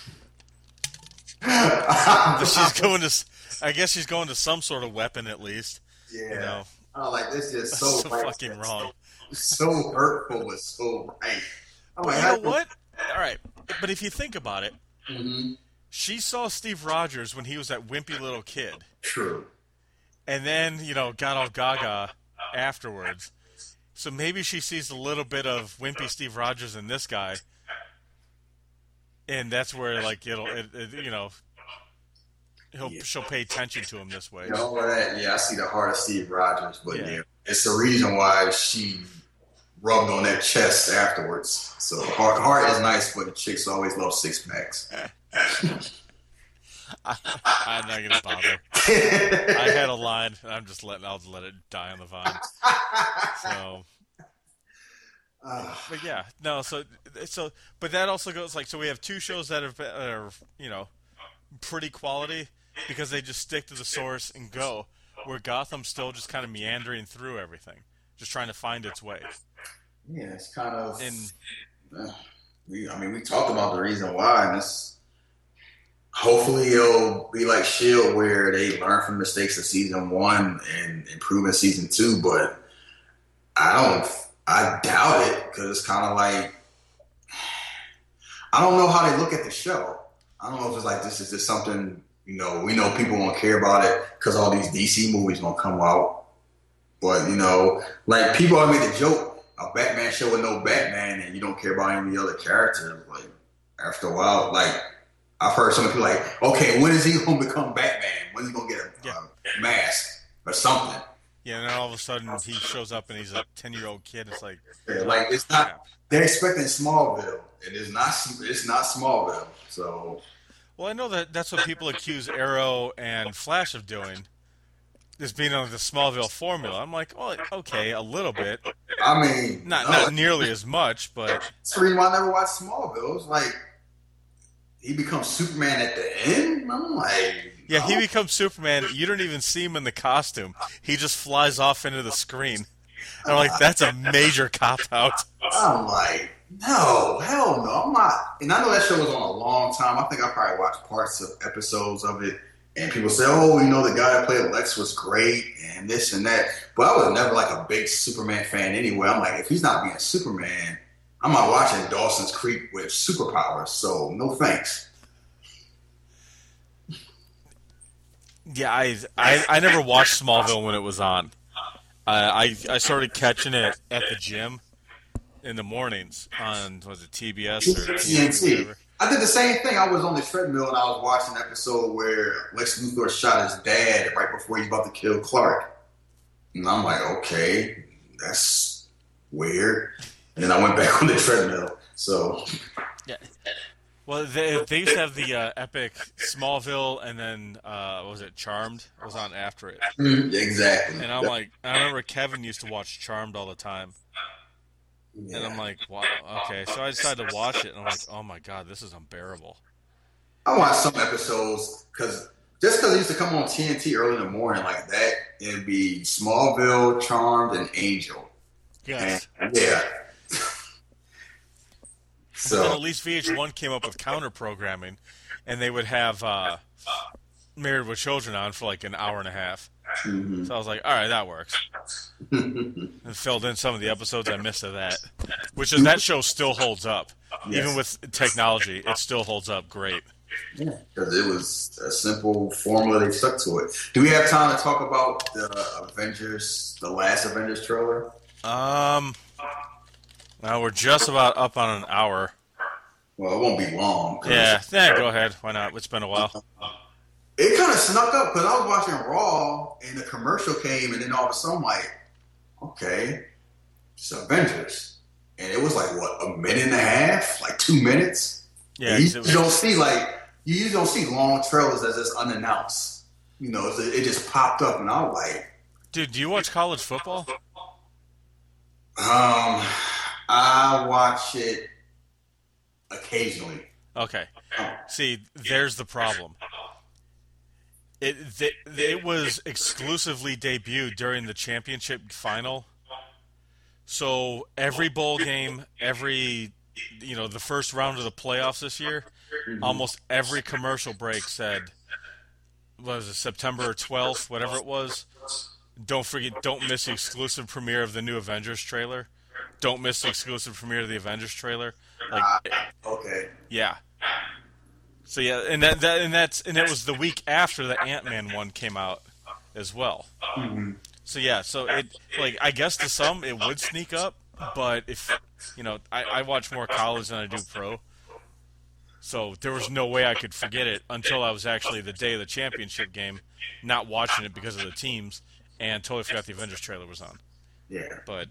S1: She's going to, I guess she's going to some sort of weapon at least.
S2: Yeah. I'm like, this is
S1: so
S2: right.
S1: fucking wrong.
S2: So hurtful, but so right. I'm like,
S1: you know what? All right. But if you think about it,
S2: Mm-hmm.
S1: she saw Steve Rogers when he was that wimpy little kid.
S2: True.
S1: And then, got all gaga afterwards. So maybe she sees a little bit of wimpy Steve Rogers in this guy. And that's where, like, she'll pay attention to him this way.
S2: I see the heart of Steve Rogers, but yeah, it's the reason why she rubbed on that chest afterwards. So heart is nice, but the chicks always love six packs.
S1: I'm not gonna bother. I had a line, and I'll just let it die on the vine. So, but yeah, no. So, but that also goes so we have two shows that are pretty quality because they just stick to the source and go. Where Gotham's still just kind of meandering through everything, just trying to find its way.
S2: Yeah, it's kind of. We talked about the reason why, and it's hopefully it'll be like S.H.I.E.L.D. where they learn from mistakes of season 1 and improve in season 2, but I doubt it because it's kind of like I don't know how they look at the show. I don't know if it's like this is just something we know people won't care about it because all these DC movies gonna come out, but like people have made the joke. A Batman show with no Batman and you don't care about any of the other characters. Like, after a while, like, I've heard some people like, okay, when is he going to become Batman? When is he going to get a mask or something?
S1: Yeah, and then all of a sudden he shows up and he's a 10-year-old kid. It's like,
S2: it's not. They're expecting Smallville, and it's not Smallville. So,
S1: well, I know that's what people accuse Arrow and Flash of doing. Is being on the Smallville formula. I'm like, well, okay, a little bit.
S2: I mean,
S1: not nearly as much, but
S2: that's the reason why I never watched Smallville. It's like he becomes Superman at the end. I'm like,
S1: yeah, he becomes Superman. You don't even see him in the costume. He just flies off into the screen. I'm like, that's a major cop out.
S2: I'm like, no, hell no, I'm not. And I know that show was on a long time. I think I probably watched parts of episodes of it. And people say, oh, the guy that played Lex was great and this and that. But I was never like a big Superman fan anyway. I'm like, if he's not being Superman, I'm not watching Dawson's Creek with superpowers. So no thanks.
S1: Yeah, I never watched Smallville when it was on. I started catching it at the gym in the mornings on, was it TBS or
S2: TNT? I did the same thing. I was on the treadmill and I was watching an episode where Lex Luthor shot his dad right before he's about to kill Clark. And I'm like, okay, that's weird. And then I went back on the treadmill. So,
S1: yeah. Well, they used to have the epic Smallville, and then what was it, Charmed? It was on after it.
S2: Exactly.
S1: And I'm like, I remember Kevin used to watch Charmed all the time. Yeah. And I'm like, wow, okay. So I decided to watch it, and I'm like, oh my god, this is unbearable.
S2: I watched some episodes because it used to come on TNT early in the morning like that. It'd be Smallville, Charmed, and Angel.
S1: Yes.
S2: And, yeah.
S1: So then at least VH1 came up with counter programming, and they would have Married with Children on for like an hour and a half. Mm-hmm. So I was like, all right, that works. And filled in some of the episodes I missed of that. Which is, that show still holds up. Yes. Even with technology, it still holds up great.
S2: Yeah, because it was a simple formula. They stuck to it. Do we have time to talk about the Avengers, the last Avengers trailer?
S1: Um, now we're just about up on an hour.
S2: Well, it won't be long because
S1: Yeah, go ahead. Why not? It's been a while.
S2: it kind of snuck up because I was watching Raw and the commercial came, and then all of a sudden, I'm like, okay, it's Avengers, and it was like what, a minute and a half, like 2 minutes.
S1: Yeah,
S2: You
S1: 'cause it was.
S2: don't see you usually don't see long trailers that's just unannounced. It just popped up, and I was like,
S1: Dude, do you watch college football?
S2: I watch it occasionally.
S1: Okay.
S2: Um,
S1: See, there's the problem. It was exclusively debuted during the championship final. So every bowl game, the first round of the playoffs this year, almost every commercial break said, what was it, September 12th, whatever it was. Don't miss the exclusive premiere of the new Avengers trailer. Don't miss the exclusive premiere of the Avengers trailer. Like,
S2: okay.
S1: yeah. So yeah, and it was the week after the Ant-Man one came out as well.
S2: Mm-hmm.
S1: So yeah, so I guess to some it would sneak up, but if I watch more college than I do pro, so there was no way I could forget it until I was actually the day of the championship game, not watching it because of the teams, and totally forgot the Avengers trailer was on.
S2: Yeah.
S1: But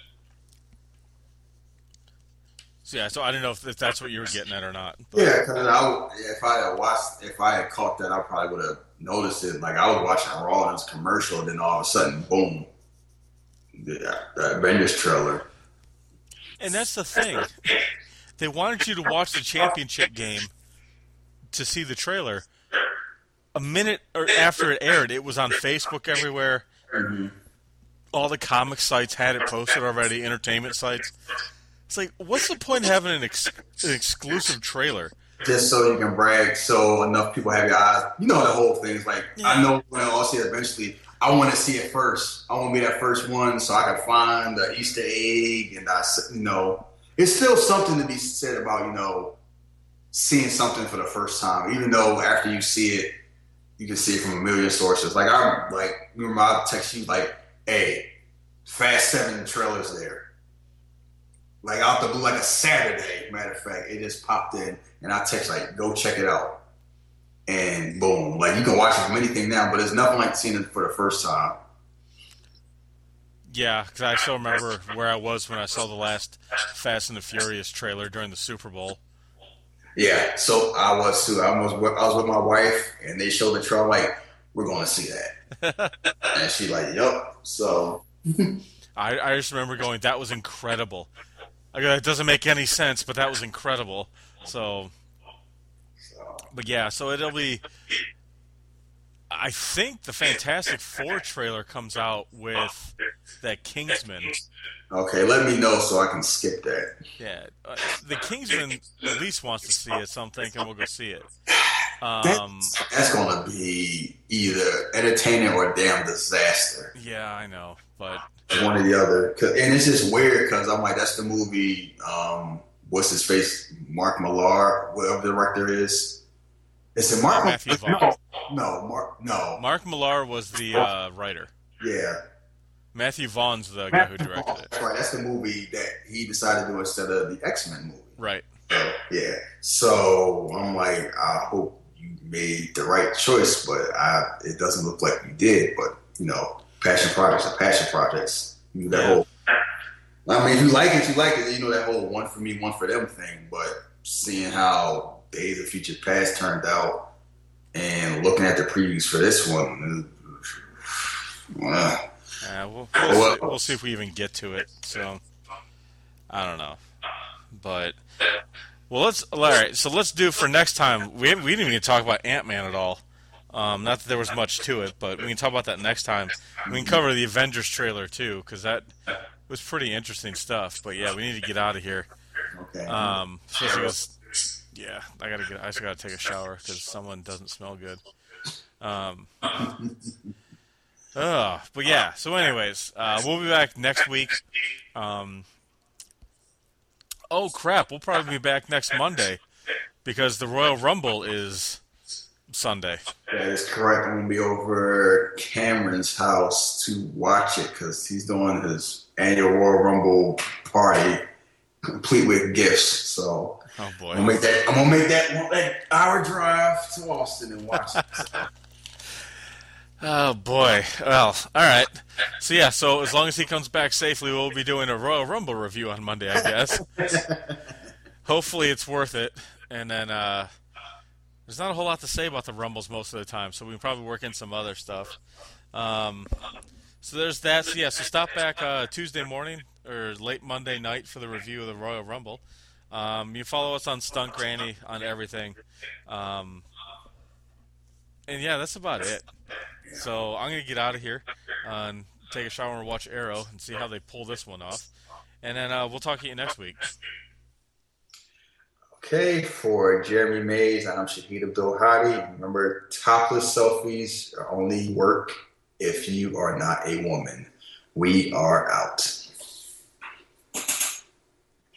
S1: so yeah, so I don't know if that's what you were getting at or not. But.
S2: Yeah, because if I had caught that, I probably would have noticed it. Like I was watching Raw and it was a commercial, and then all of a sudden, boom, the Avengers trailer.
S1: And that's the thing. They wanted you to watch the championship game to see the trailer. A minute or after it aired, it was on Facebook everywhere.
S2: Mm-hmm.
S1: All the comic sites had it posted already, entertainment sites. It's like, what's the point of having an exclusive trailer?
S2: Just so you can brag, so enough people have your eyes. You know the whole thing is like, yeah. I know when I'll see it eventually, I want to see it first. I want to be that first one so I can find the Easter egg. And it's still something to be said about, seeing something for the first time. Even though after you see it, you can see it from a million sources. Like, remember I text you like, hey, Fast 7 trailer's there. Like out the blue, like a Saturday, matter of fact, it just popped in, and I text like, "Go check it out," and boom, like you can watch it from anything now, but it's nothing like seeing it for the first time.
S1: Yeah, because I still remember where I was when I saw the last Fast and the Furious trailer during the Super Bowl.
S2: Yeah, so I was too. I was with my wife, and they showed the trailer. Like, we're going to see that, and she like, "Yup." So
S1: I just remember going, "That was incredible." It doesn't make any sense, but that was incredible. But yeah, so it'll be. I think the Fantastic Four trailer comes out with that Kingsman.
S2: Okay, let me know so I can skip that.
S1: Yeah, the Kingsman at least wants to see it, so I'm thinking we'll go see it.
S2: That's going to be either entertaining or a damn disaster.
S1: Yeah, I know, but
S2: one or the other. And it's just weird because I'm like, that's the movie. What's his face? Mark Millar, whatever the director is. Is it Mark?
S1: Matthew Vaughn.
S2: No.
S1: Mark Millar was the writer.
S2: Yeah.
S1: Matthew Vaughn's the guy who directed it.
S2: That's right. That's the movie that he decided to do instead of the X-Men movie.
S1: Right.
S2: Yeah. So I'm like, I hope you made the right choice, but it doesn't look like you did. But passion projects are passion projects. Whole. I mean, if you like it, you like it. That whole one for me, one for them thing. But seeing how Days of Future Past turned out, and looking at the previews for this one.
S1: We'll see if we even get to it. So I don't know, but all right. So let's do for next time. We didn't even talk about Ant-Man at all. Not that there was much to it, but we can talk about that next time. We can cover the Avengers trailer too, because that was pretty interesting stuff. But yeah, we need to get out of here.
S2: Okay.
S1: Especially because, I just gotta take a shower because someone doesn't smell good. But yeah. So, anyways, we'll be back next week. Oh crap! We'll probably be back next Monday because the Royal Rumble is Sunday.
S2: That is correct. I'm gonna be over Cameron's house to watch it because he's doing his annual Royal Rumble party, complete with gifts. So
S1: Oh boy.
S2: I'm gonna make that hour drive to Austin and watch it. So.
S1: Oh boy. Well, all right. So yeah. So as long as he comes back safely, we'll be doing a Royal Rumble review on Monday, I guess. Hopefully, it's worth it. And then there's not a whole lot to say about the Rumbles most of the time, so we can probably work in some other stuff. Um, so there's that. So yeah. So stop back Tuesday morning or late Monday night for the review of the Royal Rumble. You follow us on Stunt Granny on everything. Um, and yeah, that's about it. So I'm gonna get out of here and take a shower and watch Arrow and see how they pull this one off. And then we'll talk to you next week.
S2: Okay, for Jeremy Mays, I'm Shahid Abdul Hadi. Remember, topless selfies only work if you are not a woman. We are out.